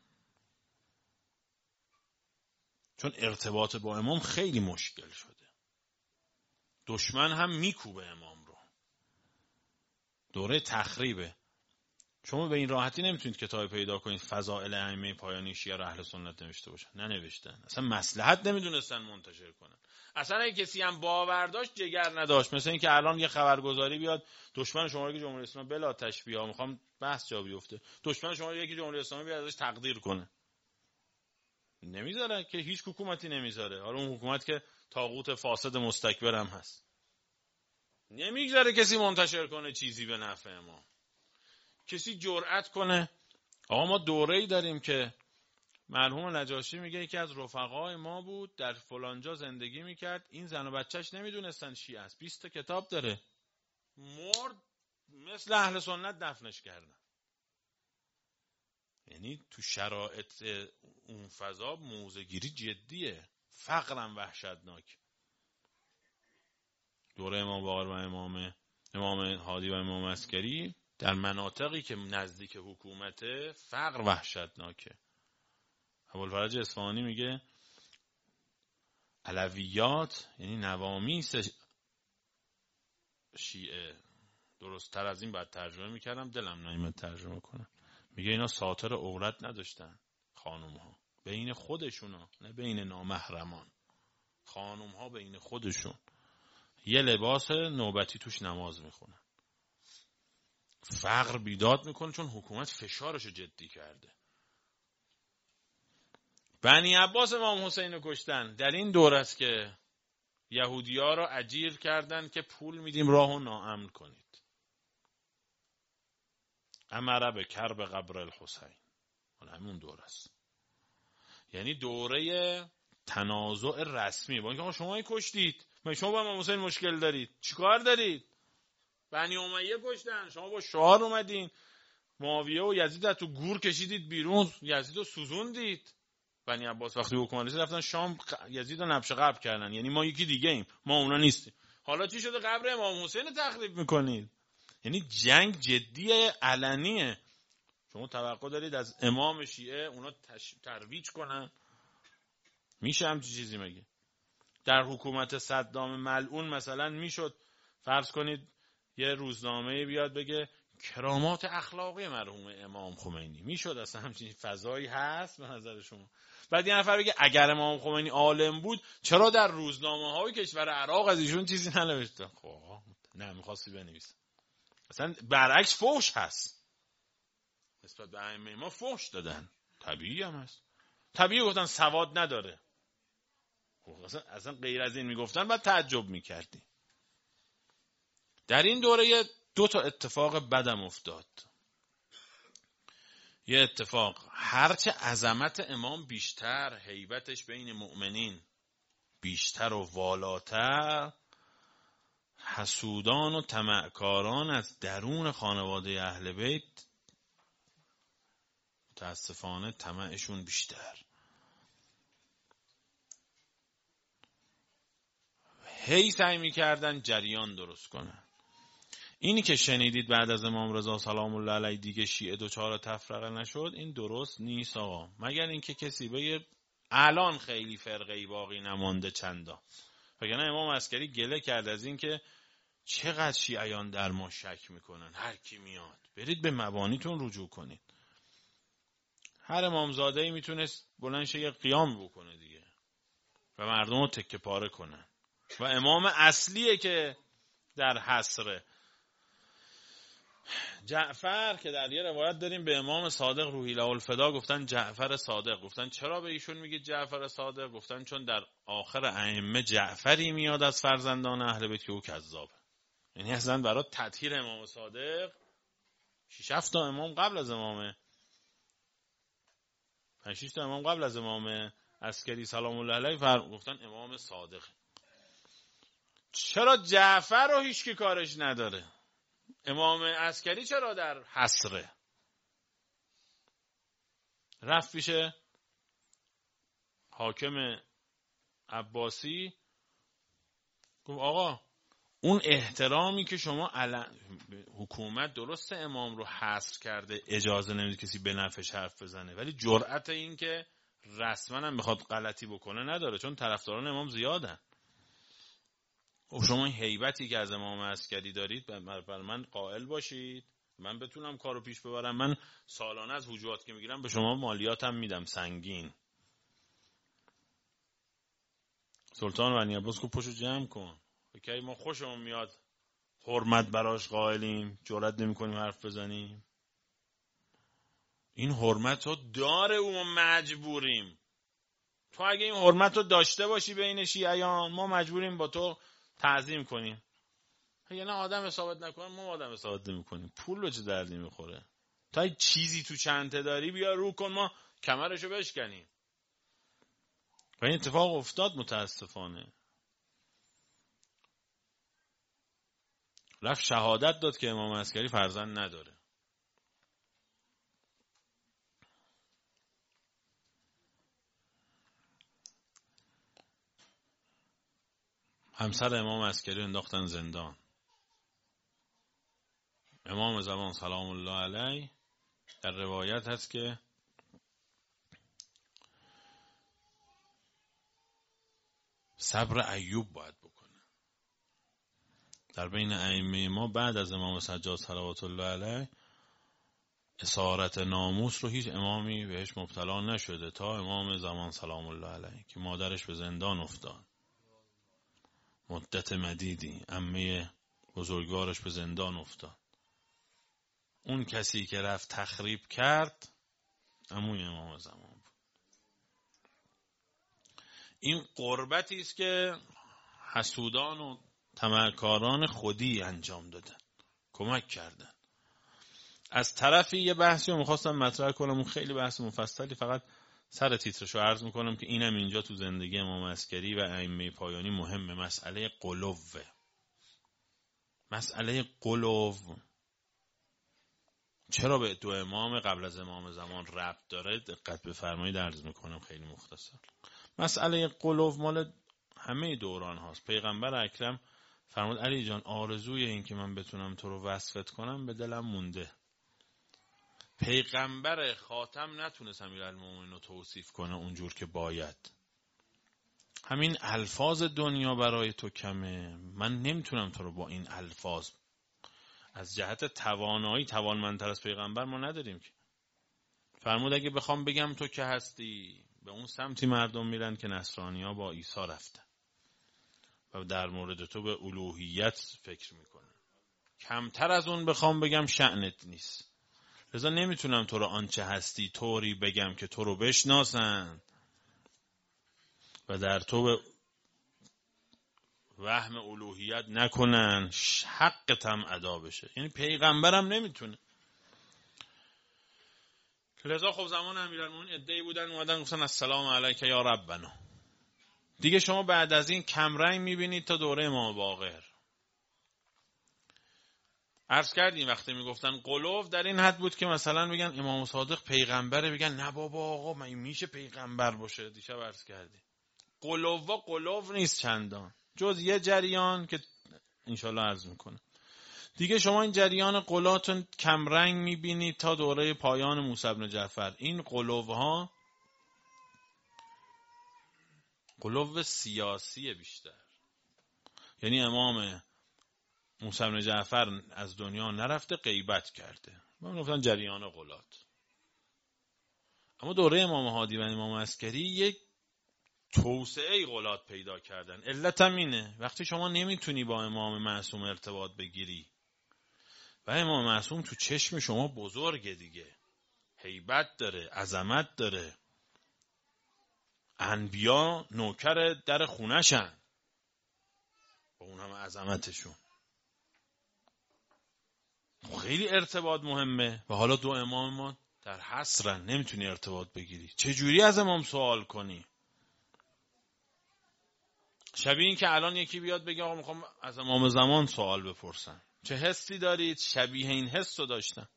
چون ارتباط با امام خیلی مشکل شده. دشمن هم میکوبه امام رو. دوره تخریبه. شما به این راحتی نمیتونید کتابی پیدا کنید فضائل ائمه پایانی شیعه را اهل سنت نوشته باشن. ننوشتن. اصلا مصلحت نمیدونستن منتشر کنن. اصلا اگه کسی هم باور داشت جگر نداشت. مثلا اینکه الان یه خبرگزاری بیاد دشمن شما رو که جمهوری اسلامی بلا تشبیه ها میخوام بحث جا بیفته، دشمن شما رو یکی جمهوری اسلامی بیاد ازش تقدیر کنه. نمیذاره که، هیچ حکومتی نمیذاره. حالا اون حکومت که طاغوت فاسد مستکبر هم هست، نمیذاره کسی منتشر کنه چیزی به نفع ما. کسی جرأت کنه. آقا ما دوره‌ای داریم که مرحوم نجاشی میگه یکی از رفقای ما بود در فلانجا زندگی میکرد، این زن و بچهش نمیدونستن شیعه است، 20 تا کتاب داره، مرد مثل اهل سنت دفنش کردن. یعنی تو شرایط اون فضا موضع‌گیری جدیه. فقرم وحشتناک. دوره امام باقر و امام هادی و امام عسکری در مناطقی که نزدیک حکومته فقر وحشتناکه. ابوالفرج اصفهانی میگه علویات یعنی نوامیس شیعه، درست تر از این بعد ترجمه میکردم دلم نمیاد ترجمه کنم، میگه اینا ساتر عورت نداشتن خانوم ها بین خودشونا، نه بین نامحرمان. خانوم ها بین خودشون یه لباس نوبتی توش نماز میخونن. فقر بیداد میکنه چون حکومت فشارشو جدی کرده. بنی عباس امام حسین رو کشتن. در این دور است که یهودی‌ها رو اجیر کردن که پول میدیم راهو ناامن کنید. امر به کرب قبر الحسین. همون دور است. یعنی دوره تنازع رسمی. با اینکه شما کشتید، شما با امام حسین مشکل دارید، چیکار دارید؟ بنی امیه کشتن، شما با شعار اومدین، معاویه و یزید تو گور کشیدید بیرون، یزید رو سوزوندید. بنی عباس وقتی حکومت رفتن شام، یزید رو نبش قبر کردن. یعنی ما یکی دیگه ایم، ما اونا نیستیم. حالا چی شده قبر امام حسین تخریب میکنید؟ یعنی جنگ جدی علنیه. شما توقع دارید از امام شیعه اونا ترویج کنن؟ میشه همچین چیزی مگه؟ در حکومت صدام ملعون مثلا میشد فرض کنید یه روزنامه بیاد بگه کرامات اخلاقی مرحوم امام خمینی، میشد اصلا همچین فضایی هست به نظر شما؟ بعد یه نفر بگه اگر امام خمینی عالم بود چرا در روزنامه های کشور عراق از ایشون چیزی ننوشته؟ خب نه میخواستی بنویسه. اصلا برعکس فحش هست نسبت به ائمه ما، فحش دادن. طبیعی هم هست. طبیعی گفتن سواد نداره. اصلا غیر از این میگفتن بعد تعجب میکردی. در این دوره 2 تا اتفاق بدم افتاد. یه اتفاق، هرچه عظمت امام بیشتر، هیبتش بین مؤمنین بیشتر و والاتر، حسودان و طمعکاران از درون خانواده اهل بیت متاسفانه طمعشون بیشتر، هی سعی میکردن جریان درست کنن. اینی که شنیدید بعد از امام رضا سلام الله علیه دیگه شیعه دوچار تفرقه نشد، این درست نیست آقا. مگر اینکه کسی بگه الان خیلی فرقه‌ای باقی نمانده چندا، وگرنه امام عسکری گله کرد از این که چقدر شیعیان در ما شک میکنن، هر کی میاد برید به مبانیتون رجوع کنید. هر امامزاده‌ای میتونست بلند شه یه قیام بکنه دیگه و مردم رو تکه پاره کنن، و امام اصلیه که در حصره. جعفر که در یه روایت داریم به امام صادق روحی له الفدا گفتن جعفر صادق. گفتن چرا به ایشون میگید جعفر صادق؟ گفتن چون در آخر ائمه جعفری میاد از فرزندان اهل بیت که او کذابه. یعنی اصلا برای تطهیر امام صادق 6-7 تا امام قبل از امام 5-6 تا امام قبل از امام عسکری سلام الله علیه گفتن امام صادق. چرا جعفر رو هیچ کی کارش نداره؟ امام عسکری چرا در حصره؟ رفت پیش حاکم عباسی گفت آقا اون احترامی که شما حکومت درسته امام رو حصر کرده، اجازه نمیده کسی به نفعش حرف بزنه، ولی جرأت این که رسما هم بخواد غلطی بکنه نداره، چون طرفداران امام زیادن. و شما این هیبتی که از امام عسکری دارید بر من قائل باشید، من بتونم کارو پیش ببرم. من سالانه از حجوات که میگیرم به شما مالیاتم میدم سنگین. سلطان بنی عباس کو پشو جمع کن، که ما خوشمون میاد حرمت براش قائلیم، جرئت نمی‌کنیم حرف بزنیم. این حرمت رو داره او، مجبوریم. تو اگه این حرمت رو داشته باشی بین شیعیان، ما مجبوریم با تو تعظیم کنیم. یعنی آدم حسابت نکنه ما آدم حسابت نمی‌کنیم. پول به چه دردی می‌خوره؟ تا چیزی تو چنته داری بیا رو کن، ما کمرشو بشکنیم. و این اتفاق افتاد متاسفانه. رفت شهادت داد که امام عسکری فرزند نداره. همسر امام عسکری انداختن زندان. امام زمان سلام الله علیه در روایت هست که صبر ایوب باید بکنه. در بین ائمه ما بعد از امام سجاد صلوات الله علیه اسارت ناموس رو هیچ امامی بهش مبتلا نشده تا امام زمان سلام الله علیه که مادرش به زندان افتاد مدت مدیدی، عمه بزرگوارش به زندان افتاد. اون کسی که رفت تخریب کرد عموی امام زمان بود. این قربتی است که حسودان و طمعکاران خودی انجام دادن، کمک کردن. از طرفی یه بحثی رو میخواستم مطرح کنم، اون خیلی بحث مفصلی، فقط سر تیترشو عرض میکنم که اینم اینجا تو زندگی امام عسکری و ائمه پایانی مهمه. مسئله قلوه. مسئله قلو چرا به دو امام قبل از امام زمان ربط داره؟ دقت بفرمایید، عرض میکنم خیلی مختصر. مسئله قلو مال همه دوران هاست. پیغمبر اکرم فرمود علی جان آرزوی این که من بتونم تو رو وصفت کنم به دلم مونده. پیغمبر خاتم نتونست امیرالمومنین رو توصیف کنه اونجور که باید. همین الفاظ دنیا برای تو کمه، من نمیتونم تو رو با این الفاظ. از جهت توانایی توانمندتر از پیغمبر ما نداریم که. فرمود اگه بخوام بگم تو که هستی، به اون سمتی مردم میرن که نصرانی‌ها با عیسی رفتن و در مورد تو به الوهیت فکر میکنن. کمتر از اون بخوام بگم شأنت نیست. لذا نمیتونم تو رو آنچه هستی طوری بگم که تو رو بشناسن و در تو به وهم الوهیت نکنن، حقت هم ادا بشه. یعنی پیغمبرم نمیتونه. لذا خب زمان امیرالمومنین عده‌ای بودن اومدن گفتن السلام علیک یا ربنا. دیگه شما بعد از این کمرنگ میبینید تا دوره امام باقر. عرض کردیم وقتی میگفتن قلوف در این حد بود که مثلا بگن امام صادق پیغمبره، بگن نه بابا آقا من میشه پیغمبر باشه. دیشب عرض کردیم قلوف نیست چندان، جز یه جریان که انشالله عرض میکنه. دیگه شما این جریان قلاتون کمرنگ میبینید تا دوره پایان موسی بن جعفر. این قلوها قلوب سیاسی بیشتر، یعنی امام موسی بن جعفر از دنیا نرفته، غیبت کرده، من گفتن جریان قلات. اما دوره امام هادی و امام عسکری یک توسعه قلات پیدا کردن. علت هم اینه وقتی شما نمیتونی با امام معصوم ارتباط بگیری و امام معصوم تو چشم شما بزرگه دیگه، هیبت داره، عظمت داره، انبیا نوکر در خونه‌شن با اون همه عظمتشون، خیلی ارتباط مهمه. و حالا دو امام ما در حصرن، نمیتونی ارتباط بگیری، چجوری از امام سوال کنی؟ شبیه این که الان یکی بیاد بگه آقا میخوام از امام زمان سوال بپرسم، چه حسی دارید؟ شبیه این حس رو داشتن.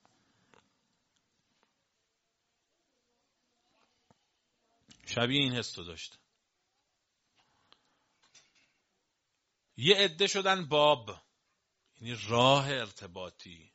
شبیه این حس رو داشتن. یه عده شدن باب، یعنی راه ارتباطی،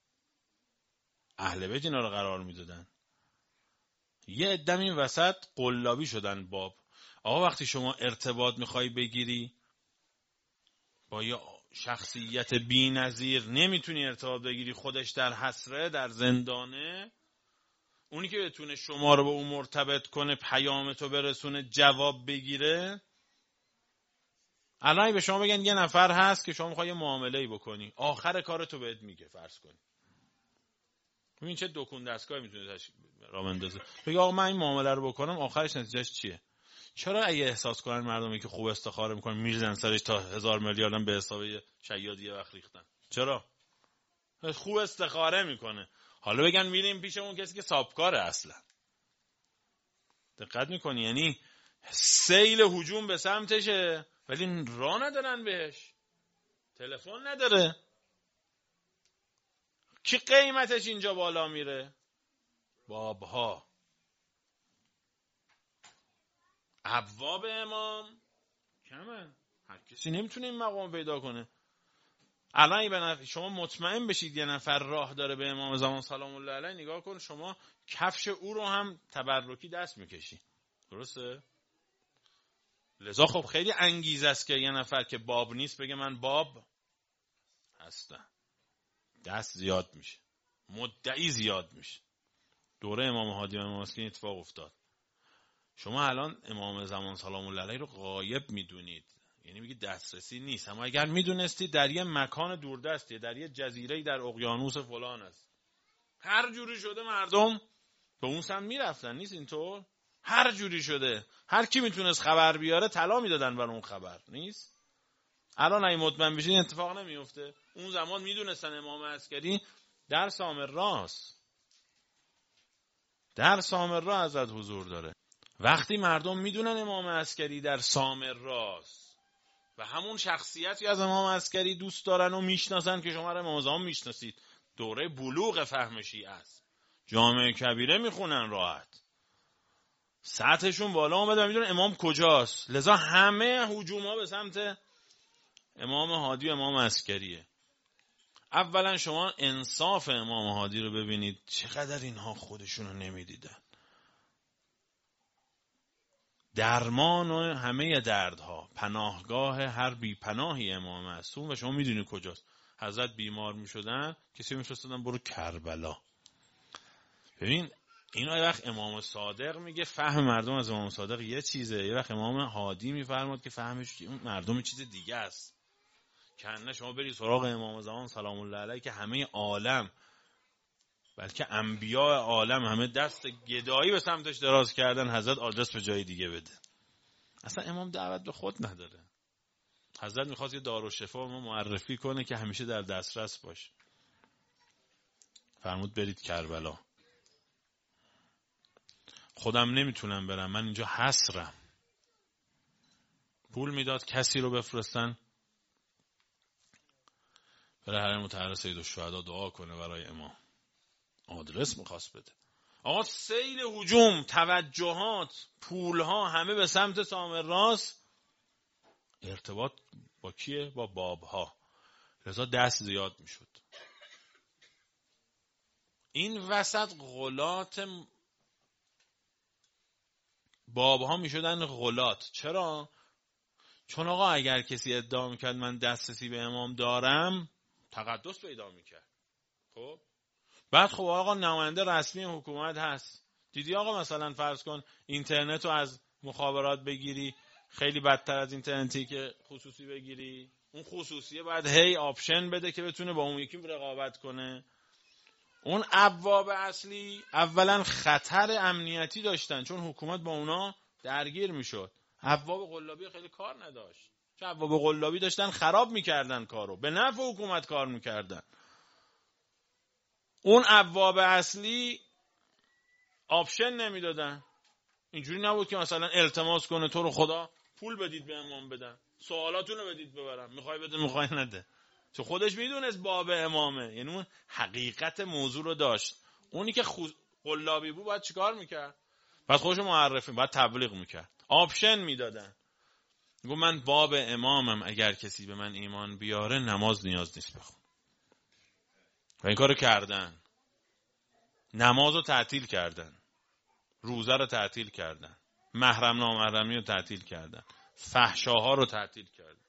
اهل بیت اینا رو قرار میدادن. یه عده این وسط قلابی شدن باب. آقا وقتی شما ارتباط میخوای بگیری با یه شخصیت بی نظیر، نمیتونی ارتباط بگیری، خودش در حسره، در زندانه، اونی که بتونه شما رو به اون مرتبط کنه، پیامتو برسونه، جواب بگیره. الان به شما بگن یه نفر هست که شما میخوای معامله‌ای بکنی، آخر کارتو بهت میگه، فرض کن ببین چه دکون دستگاهی میتونه راه بندازه، بگه آقا من این معامله رو بکنم، آخرش نتیجهش چیه؟ چرا اگه احساس کنن مردمی که خوب استخاره میکنن میریزن سرش تا 1000 میلیارد به حساب شیادی یه وقت ریختن؟ چرا؟ خوب استخاره میکنه. حالا بگن میریم پیش اون کسی که سابکاره اصلا. دقت میکنی؟ یعنی سیل هجوم به سمتشه ولی راه ندارن بهش، تلفن نداره. کی قیمتش اینجا بالا میره؟ بابها. ابواب امام کمن، هر کسی نمیتونه این مقام پیدا کنه. الان شما مطمئن بشید یه نفر راه داره به امام زمان سلام الله علیه، نگاه کن شما کفش او رو هم تبرکی دست میکشی. درسته؟ لذا خب خیلی انگیزه است که یه نفر که باب نیست بگه من باب هستم. دست زیاد میشه، مدعی زیاد میشه. دوره امام هادی و امام عسکری اتفاق افتاد. شما الان امام زمان سلام الله علیه رو غایب میدونید، یعنی میگه دسترسی نیست. اما اگر میدونستی در یه مکان دوردستی، در یه جزیره‌ای در اقیانوس فلان است، هر جوری شده مردم به اون سمت میرفتن. نیست اینطور؟ هر جوری شده هر کی میتونست خبر بیاره طلا میدادن برای اون خبر. نیست؟ الان اگه مطمئن بشین این اتفاق نمیفته. اون زمان میدونستن امام عسکری در سامراست، در سامرا حضرت حضور داره. وقتی مردم میدونن امام عسکری در سامراست و همون شخصیتی از امام عسکری دوست دارن و میشناسن که شما رو امام زمان میشناسید، دوره بلوغ فهم شیعه است، جامعه کبیره میخونن راحت، سطحشون بالا اومده و میدونن امام کجاست. لذا همه هجوم‌ها به سمت امام هادی و امام عسکریه. اولا شما انصاف امام هادی رو ببینید، چقدر اینها خودشونو نمیدیدن. درمان و همه دردها، پناهگاه هر بی پناهی امام معصوم. و شما میدونی کجاست. حضرت بیمار میشدن کسی میفرستادن برو کربلا. ببین اینا یه وقت امام صادق میگه فهم مردم از امام صادق یه چیزه، یه وقت امام هادی میفرماد که فهمش مردم چیز دیگه است. کنه شما برید سراغ امام زمان سلام الله علیه که همه عالم، بلکه انبیاء عالم همه دست گدایی به سمتش دراز کردن، حضرت آدرس به جای دیگه بده. اصلا امام دعوت به خود نداره. حضرت میخواست یه دارالشفا ما معرفی کنه که همیشه در دسترس باشه. فرمود برید کربلا. خودم نمیتونم برم، من اینجا حصرم. پول میداد کسی رو بفرستن برای حرم مطهر سید الشهدا دعا کنه برای امام. آدرس میخواست بده. آقا سیل هجوم، توجهات، پولها همه به سمت سامراست. ارتباط با کیه؟ با بابها. لذا دست زیاد میشد. این وسط غلات بابها میشدن غلات. چرا؟ چون آقا اگر کسی ادعا میکرد من دسترسی به امام دارم، تقدس پیدا میکرد. خب بعد خب آقا نماینده رسمی حکومت هست. دیدی آقا مثلا فرض کن اینترنت رو از مخابرات بگیری، خیلی بدتر از اینترنتی که خصوصی بگیری. اون خصوصیه باید هی آپشن بده که بتونه با اون یکی رقابت کنه. اون ابواب اصلی اولا خطر امنیتی داشتن چون حکومت با اونا درگیر میشد. ابواب قلابی خیلی کار نداشت. چون ابواب قلابی داشتن خراب میکردن کارو، به نفع حکومت کار میکردن. اون ابواب اصلی آپشن نمیدادن. اینجوری نبود که مثلا التماس کنه تو رو خدا پول بدید به امام بدن، سوالاتونو بدید ببرم، میخوای بده میخوای نده. چون خودش میدونست باب امامه، یعنی اون حقیقت موضوع رو داشت. اونی که قلابی بود باید چیکار میکرد؟ بعد خودشو معرفی، بعد تبلیغ میکرد. آپشن میدادن. میگم من باب امامم، اگر کسی به من ایمان بیاره نماز نیاز نیست بخون. و این کارو کردن. نماز رو تعطیل کردن، روزه رو تعطیل کردن، محرم نامحرمی رو تعطیل کردن، فحشاها رو تعطیل کردن.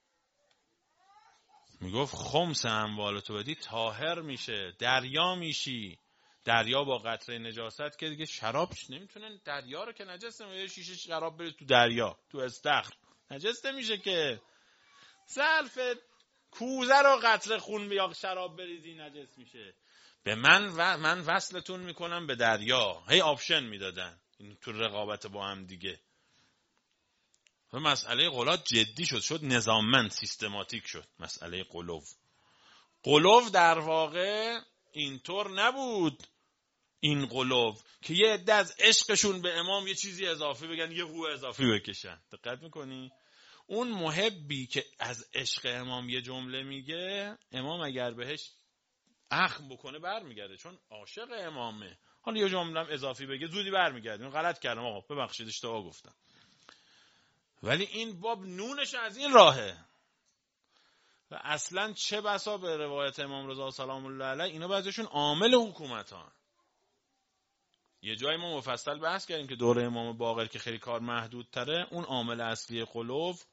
میگفت خمس اموالتو بدی طاهر میشه، دریا میشی. دریا با قطره نجاست که دیگه شراب نمیتونه، دریا رو که نجس نمیشه. شیشه شراب بریز تو دریا، تو استخر، نجس نمیشه که. ظرف کوزه رو قطره خون یا شراب بریزی نجس میشه. به من وصلتون میکنم به دریا. هی آپشن میدادن این تو رقابت با هم دیگه. و مسئله غلات جدی شد نظاممند، سیستماتیک شد. مسئله قلوف در واقع اینطور نبود. این قلوف که یه عده از عشقشون به امام یه چیزی اضافی بگن، یه هو اضافی بکشن. دقت میکنی؟ اون محبی که از عشق امام یه جمله میگه، امام اگر بهش اخم بکنه برمیگرده، چون عاشق امامه. حالا یه جمله هم اضافی بگه زودی برمیگرده. غلط کردم آقا، ببخشید اشتباه گفتم. ولی این باب نونش از این راهه. و اصلا چه بسا به روایت امام رضا سلام الله علیه اینا بعضیشون عامل حکومت ها. یه جایی ما مفصل بحث کردیم که دوره امام باقر که خیلی کار محدود تره، اون عامل اصلی قلوف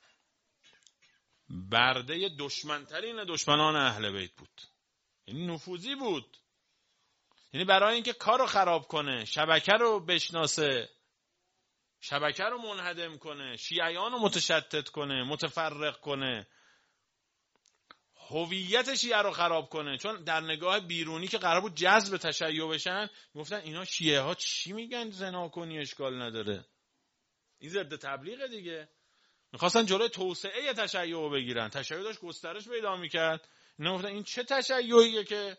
برده دشمنترین دشمنان اهل بیت بود. یعنی نفوذی بود. یعنی برای اینکه کارو خراب کنه، شبکه رو بشناسه، شبکه رو منهدم کنه، شیعیان رو متشتت کنه، متفرق کنه، هویت شیعه رو خراب کنه. چون در نگاه بیرونی که قرار بود جذب تشیع بشن، گفتن اینا شیعه ها چی میگن زنا کنی اشکال نداره. این ضد تبلیغ دیگه. میخواستن جلوی توسعه تشیع رو بگیرن. تشیع داشت گسترش پیدا میکرد. اینا گفتن این چه تشیعیه که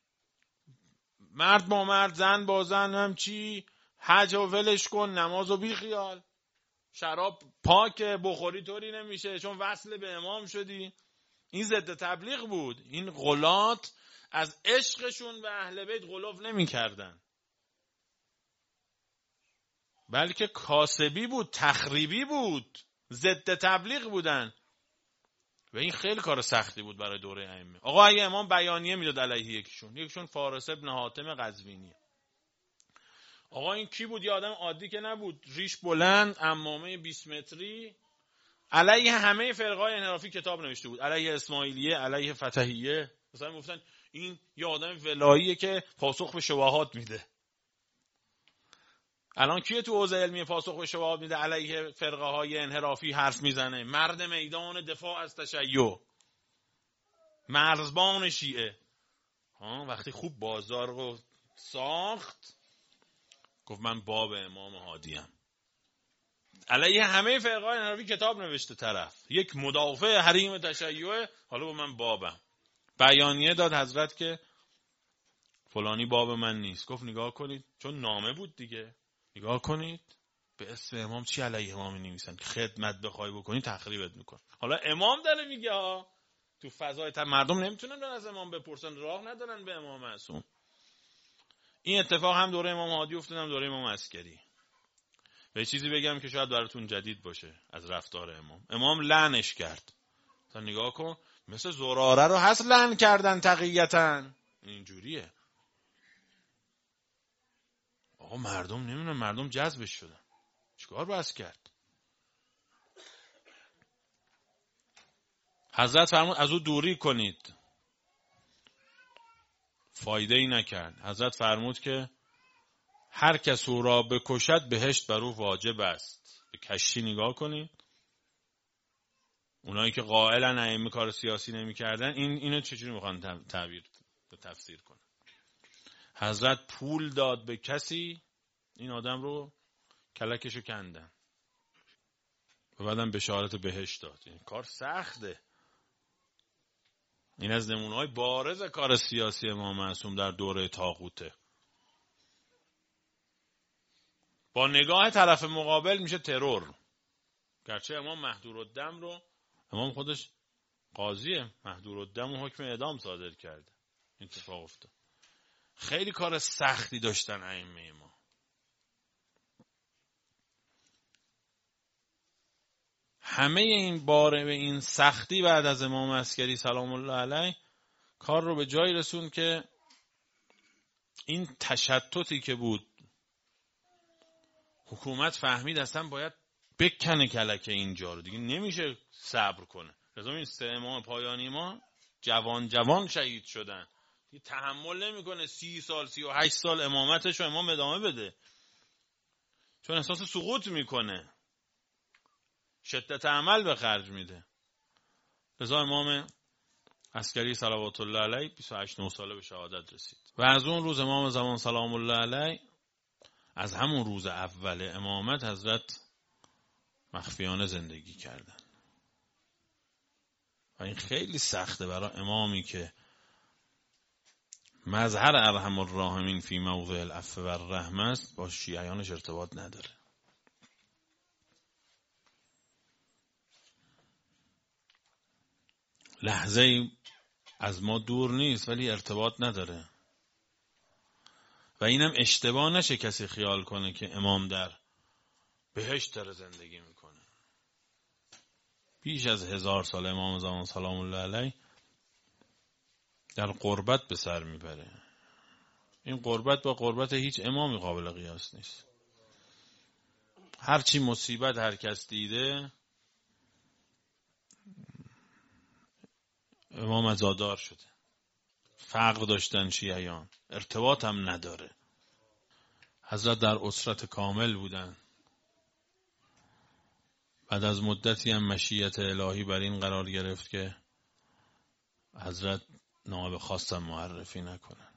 مرد با مرد، زن با زن، هم چی حج و ولش کن، نماز و بی خیال، شراب پاک بخوری طوری نمیشه چون وصل به امام شدی. این ضد تبلیغ بود. این غلات از عشقشون به اهل بیت غلوف نمی کردن، بلکه کاسبی بود، تخریبی بود، ضد تبلیغ بودن. و این خیلی کار سختی بود برای دوره ائمه. آقا اگه امام بیانیه میداد علیه یکیشون فارس ابن حاتم قزوینی. آقا این کی بود؟ یه آدم عادی که نبود، ریش بلند، عمامه 20 متری، علیه همه فرقای انحرافی کتاب نوشته بود، علیه اسماعیلیه، علیه فتحیه. مثلا گفتن این یه آدم ولاییه که پاسخ به شبهات میده. الان کیه تو حوزه علمی پاسخ به شبهات میده، علیه فرقه های انحرافی حرف میزنه؟ مرد میدان دفاع از تشیع، مرزبان شیعه. وقتی خوب بازار رو ساخت، گفت من باب امام هادیم. علیه همه فرقای انحرافی کتاب نوشته طرف، یک مدافع حریم تشیع. حالا با من بابم بیانیه داد حضرت که فلانی باب من نیست. گفت نگاه کنید، چون نامه بود دیگه، نگاه کنید به اسم امام چی علیه امام می‌نویسن، خدمت بخوای بکنی تخریبت میکن. حالا امام داره میگه ها، تو فضای مردم نمیتونن از امام بپرسن، راه ندارن به امام معصوم. این اتفاق هم دوره امام هادی افتاد، هم دوره امام عسکری. به چیزی بگم که شاید براتون جدید باشه از رفتار امام لعنش کرد. تا نگاه کن، مثل زراره رو هست لعن کردن تقییتاً، اینجوریه. آقا مردم نمیدونن، مردم جذبش شدن، چیکار باید کرد؟ حضرت فرمود از او دوری کنید، فایده ای نکرد. حضرت فرمود که هر کس او را بکشد بهشت بر او واجب است. به کشتی نگاه کنید، اونایی که قائلن ائمه کار سیاسی نمی‌کردن، اینو چجوری میخوان تفسیر کنن؟ حضرت پول داد به کسی، این آدم رو کلکشو کندن و بعدم بشارت بهشت داد. این کار سخته. این از نمونه‌های بارز کار سیاسی امام معصوم در دوره طاغوته. با نگاه طرف مقابل میشه ترور. گرچه امام مهدورالدم رو، امام خودش قاضیه، مهدورالدم و حکم اعدام صادر کرده. این اتفاق افتاد. خیلی کار سختی داشتن ائمه ما. همه این باره و این سختی بعد از امام عسکری سلام الله علیه کار رو به جایی رسون که این تشتتی که بود، حکومت فهمید اصلا باید بکنه کلک اینجا رو، دیگه نمیشه صبر کنه. لذا این 3 امام پایانی ما جوان شهید شدن، دیگه تحمل نمیکنه 30 سال 38 سال امامتش رو امام ادامه بده، چون احساس سقوط میکنه، شدت عمل به خرج میده. لذا امام عسکری صلوات الله علیه 28 ساله به شهادت رسید و از اون روز امام زمان سلام الله علیه، از همون روز اول امامت حضرت مخفیانه زندگی کردن و این خیلی سخته برای امامی که مظهر ارحم الراحمین فی موضع العفو و الرحمه است، با شیعیانش ارتباط نداره. لحظه از ما دور نیست ولی ارتباط نداره. و اینم اشتباه نشه کسی خیال کنه که امام در بهشت داره زندگی میکنه. بیش از 1000 سال امام زمان سلام الله علیه در غربت به سر میبره. این غربت با غربت هیچ امامی قابل قیاس نیست. هرچی مصیبت هر کس دیده، امام عزادار شده. فقر داشتن شیعیان، ارتباط هم نداره. حضرت در اسرت کامل بودن. بعد از مدتی هم مشیت الهی بر این قرار گرفت که حضرت نائب خواستم معرفی نکنن.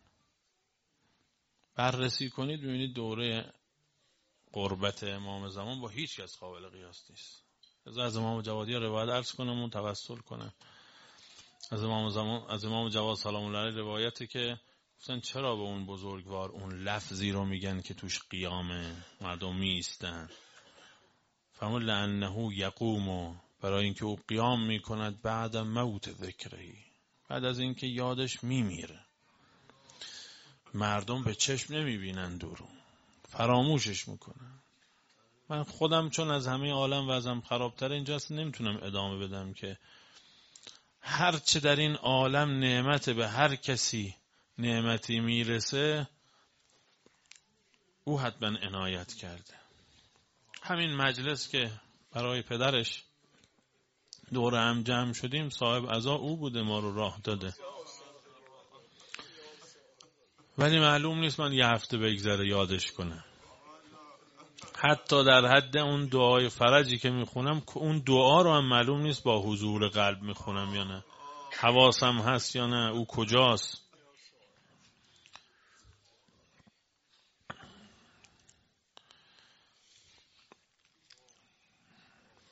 بررسی کنید ببینید دوره قربت امام زمان با هیچ کس قابل قیاس نیست. از امام جوادی روایت عرض کنم و توسل کنم. از امام جواد سلام الله علیه روایته که گفتن چرا به اون بزرگوار اون لفظی رو میگن که توش قیامه، مردم می ایستن. فرمود لانه یقوم، برای اینکه او قیام میکند بعد موت ذکرهی، بعد از اینکه یادش میمیره. مردم به چشم نمیبینن دورو، فراموشش میکنن. من خودم چون از همه عالم وضعم خرابتره اینجاست نمیتونم ادامه بدم که هر چه در این عالم نعمت به هر کسی نعمتی میرسه او حتما عنایت کرده. همین مجلس که برای پدرش دور هم جمع شدیم، صاحب عزا او بوده، ما رو راه داده. ولی معلوم نیست من یه هفته بگذره یادش کنم. حتی در حد اون دعای فرجی که میخونم، اون دعا رو هم معلوم نیست با حضور قلب میخونم یا نه، حواسم هست یا نه، او کجاست.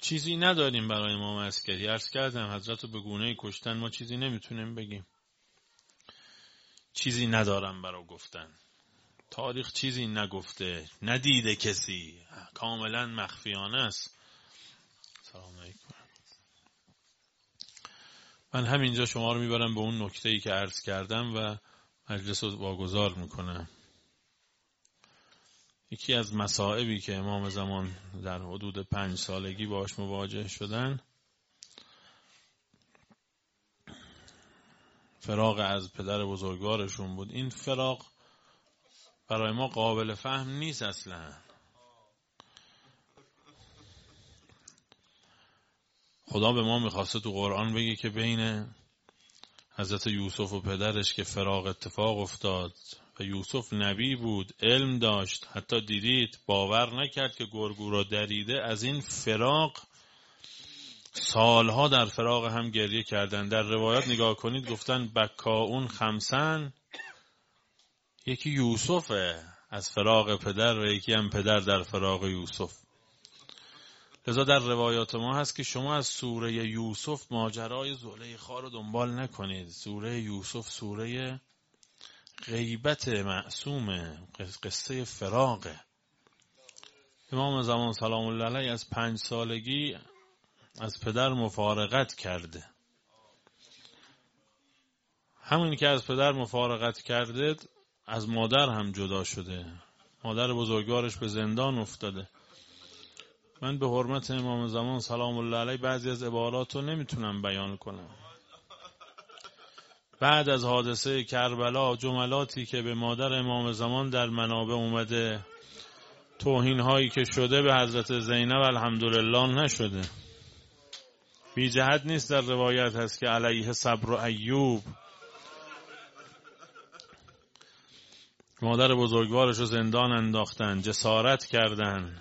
چیزی نداریم برای امام عسکری. عرض کردم حضرت رو به گونه کشتن، ما چیزی نمیتونیم بگیم. چیزی ندارم برای گفتن. تاریخ چیزی نگفته، ندیده کسی، کاملا مخفیانه است. سلام علیکم. من همینجا شما رو میبرم به اون نکته‌ای که عرض کردم و مجلس رو واگذار میکنم. یکی از مصائبی که امام زمان در حدود 5 سالگی باهاش مواجه شدن، فراق از پدر بزرگوارشون بود. این فراق برای ما قابل فهم نیست اصلا. خدا به ما میخواسته تو قرآن بگه که بین حضرت یوسف و پدرش که فراق اتفاق افتاد و یوسف نبی بود، علم داشت، حتی دیدید باور نکرد که گرگو را دریده. از این فراق سالها در فراق هم گریه کردن. در روایات نگاه کنید گفتن بکاون خمسن، یکی یوسفه از فراق پدر و یکی هم پدر در فراق یوسف. لذا در روایات ما هست که شما از سوره یوسف ماجرای زلیخا رو دنبال نکنید. سوره یوسف سوره غیبت معصومه، قصه فراقه. امام زمان سلام الله علیه از 5 سالگی از پدر مفارقت کرده. همین که از پدر مفارقت کرده از مادر هم جدا شده. مادر بزرگوارش به زندان افتاده. من به حرمت امام زمان سلام الله علیه بعضی از عبارات رو نمیتونم بیان کنم. بعد از حادثه کربلا جملاتی که به مادر امام زمان در منابع اومده، توهین هایی که شده به حضرت زینب الحمدلله نشده. بی جهت نیست. در روایت هست که علیه صبر و ایوب، مادر بزرگوارش رو زندان انداختن، جسارت کردن.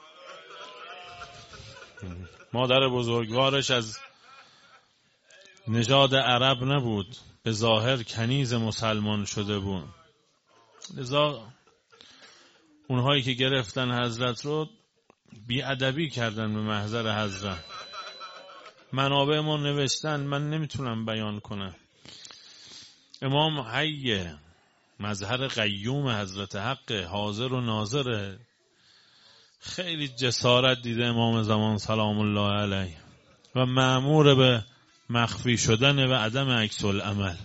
مادر بزرگوارش از نژاد عرب نبود، به ظاهر کنیز مسلمان شده بود. لذا اونهایی که گرفتن حضرت رو بی‌ادبی کردن به محضر حضرت. منابع ما نوشتن، من نمیتونم بیان کنم. امام حی، مظهر قیوم حضرت حق، حاضر و ناظره. خیلی جسارت دیده امام زمان سلام الله علیه و مأمور به مخفی شدن و عدم عکس العمل.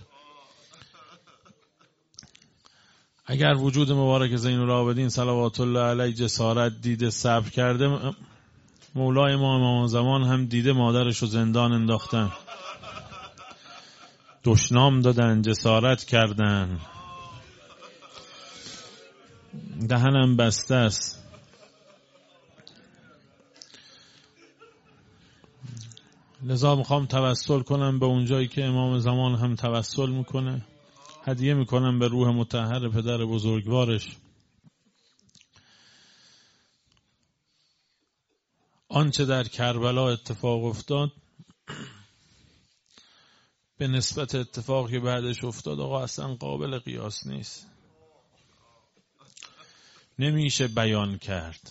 اگر وجود مبارک زین العابدین صلوات الله علیه جسارت دیده، صبر کرده، مولای ما امام زمان هم دیده مادرش رو زندان انداختن، دشنام دادن، جسارت کردن، دهنم بسته است. لذا میخوام توسل کنم به اونجایی که امام زمان هم توسل میکنه. هدیه میکنم به روح مطهر پدر بزرگوارش. آنچه در کربلا اتفاق افتاد به نسبت اتفاقی بعدش افتاد آقا اصلا قابل قیاس نیست، نمیشه بیان کرد.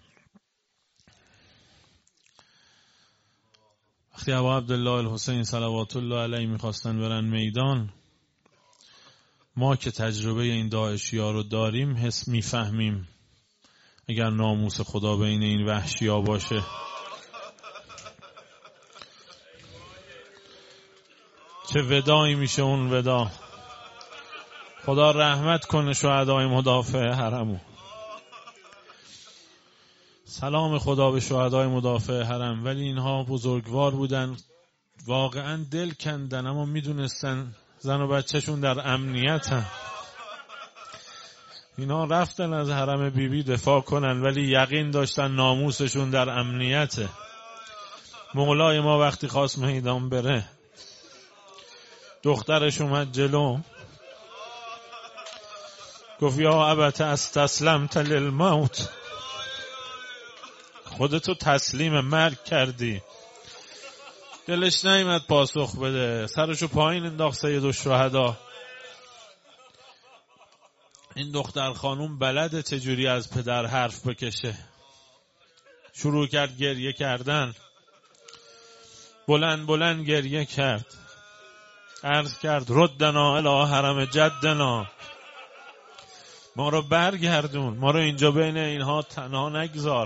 وقتی ابا عبدالله الحسین صلوات الله علیه میخواستن برن میدان، ما که تجربه این داعشی‌ها رو داریم حس میفهمیم اگر ناموس خدا بین این وحشی‌ها باشه چه ودایی میشه. اون ودا خدا رحمت کنه شهدای مدافع حرمو. سلام خدا به شهدای مدافع حرم. ولی اینها بزرگوار بودن، واقعا دل کندن، اما میدونستن زن و بچهشون در امنیتن. اینا رفتن از حرم بیبی دفاع کنن ولی یقین داشتن ناموسشون در امنیته. مولای ما وقتی خواست میدان بره، دخترش اومد جلو گفت یا ابت استسلمت للموت، خودتو تسلیم مرگ کردی. دلش نیامد پاسخ بده، سرشو پایین انداخت سید الشهدا. این دختر خانوم بلده چجوری از پدر حرف بکشه. شروع کرد گریه کردن. بلند بلند گریه کرد، عرض کرد ردنا الی حرم جدنا، ما رو برگردون، ما رو اینجا بین اینها تنها نگذار.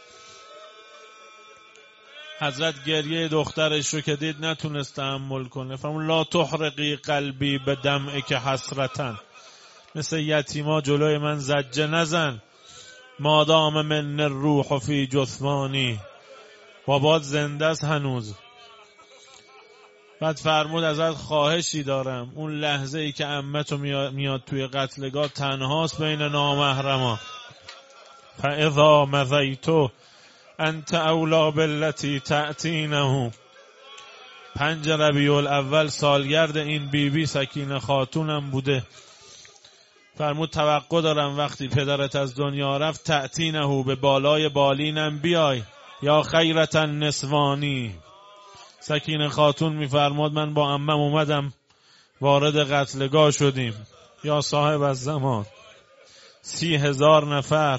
حضرت گریه دخترش رو که دید نتونست تحمل کنه، فرمود لا تحرقی قلبی به دمعک حسرتن، مثل یتیما جلوی من زجه نزن، مادام من الروح فی جثمانی، بابات زنده است هنوز. بعد فرمود ازت خواهشی دارم، اون لحظه ای که عمتو میاد توی قتلگاه تنهاست بین نامحرما، فاذا مضیتو انت اولا باللتی تأتینه. 5 ربیع الاول سالگرد این بیبی سکینه خاتونم بوده. فرمود توقع دارم وقتی پدرت از دنیا رفت تأتینه، به بالای بالینم بیای، یا خیرت النسوانی. سکینه خاتون میفرماد من با عمم اومدم وارد قتلگاه شدیم، یا صاحب الزمان، 30,000 نفر،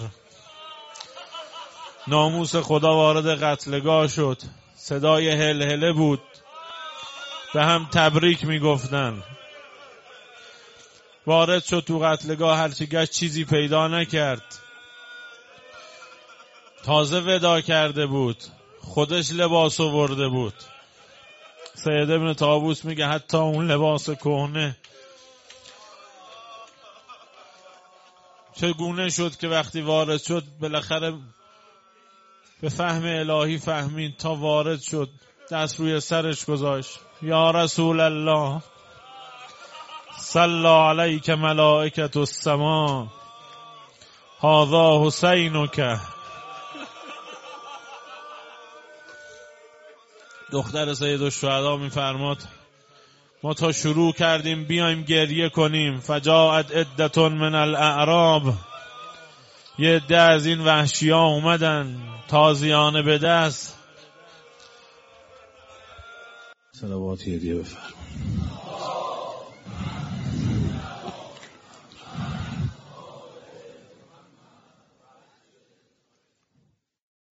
ناموس خدا وارد قتلگاه شد، صدای هلهله بود، به هم تبریک میگفتن. وارد شد تو قتلگاه، هرچی گشت چیزی پیدا نکرد، تازه ودا کرده بود، خودش لباس آورده بود. سید ابن طاووس میگه حتی اون لباس کهنه چگونه شد که وقتی وارد شد بالاخره به فهم الهی فهمید، تا وارد شد دست روی سرش گذاشت، یا رسول الله صلی علیک ملائکة السما هذا حسینک. دختر سید الشهدا میفرماد ما تا شروع کردیم بیایم گریه کنیم، فجاءت عدة من الاعراب، یه عده از این وحشی ها اومدن تازیانه به دست. صلوات هدیه بفرمایید.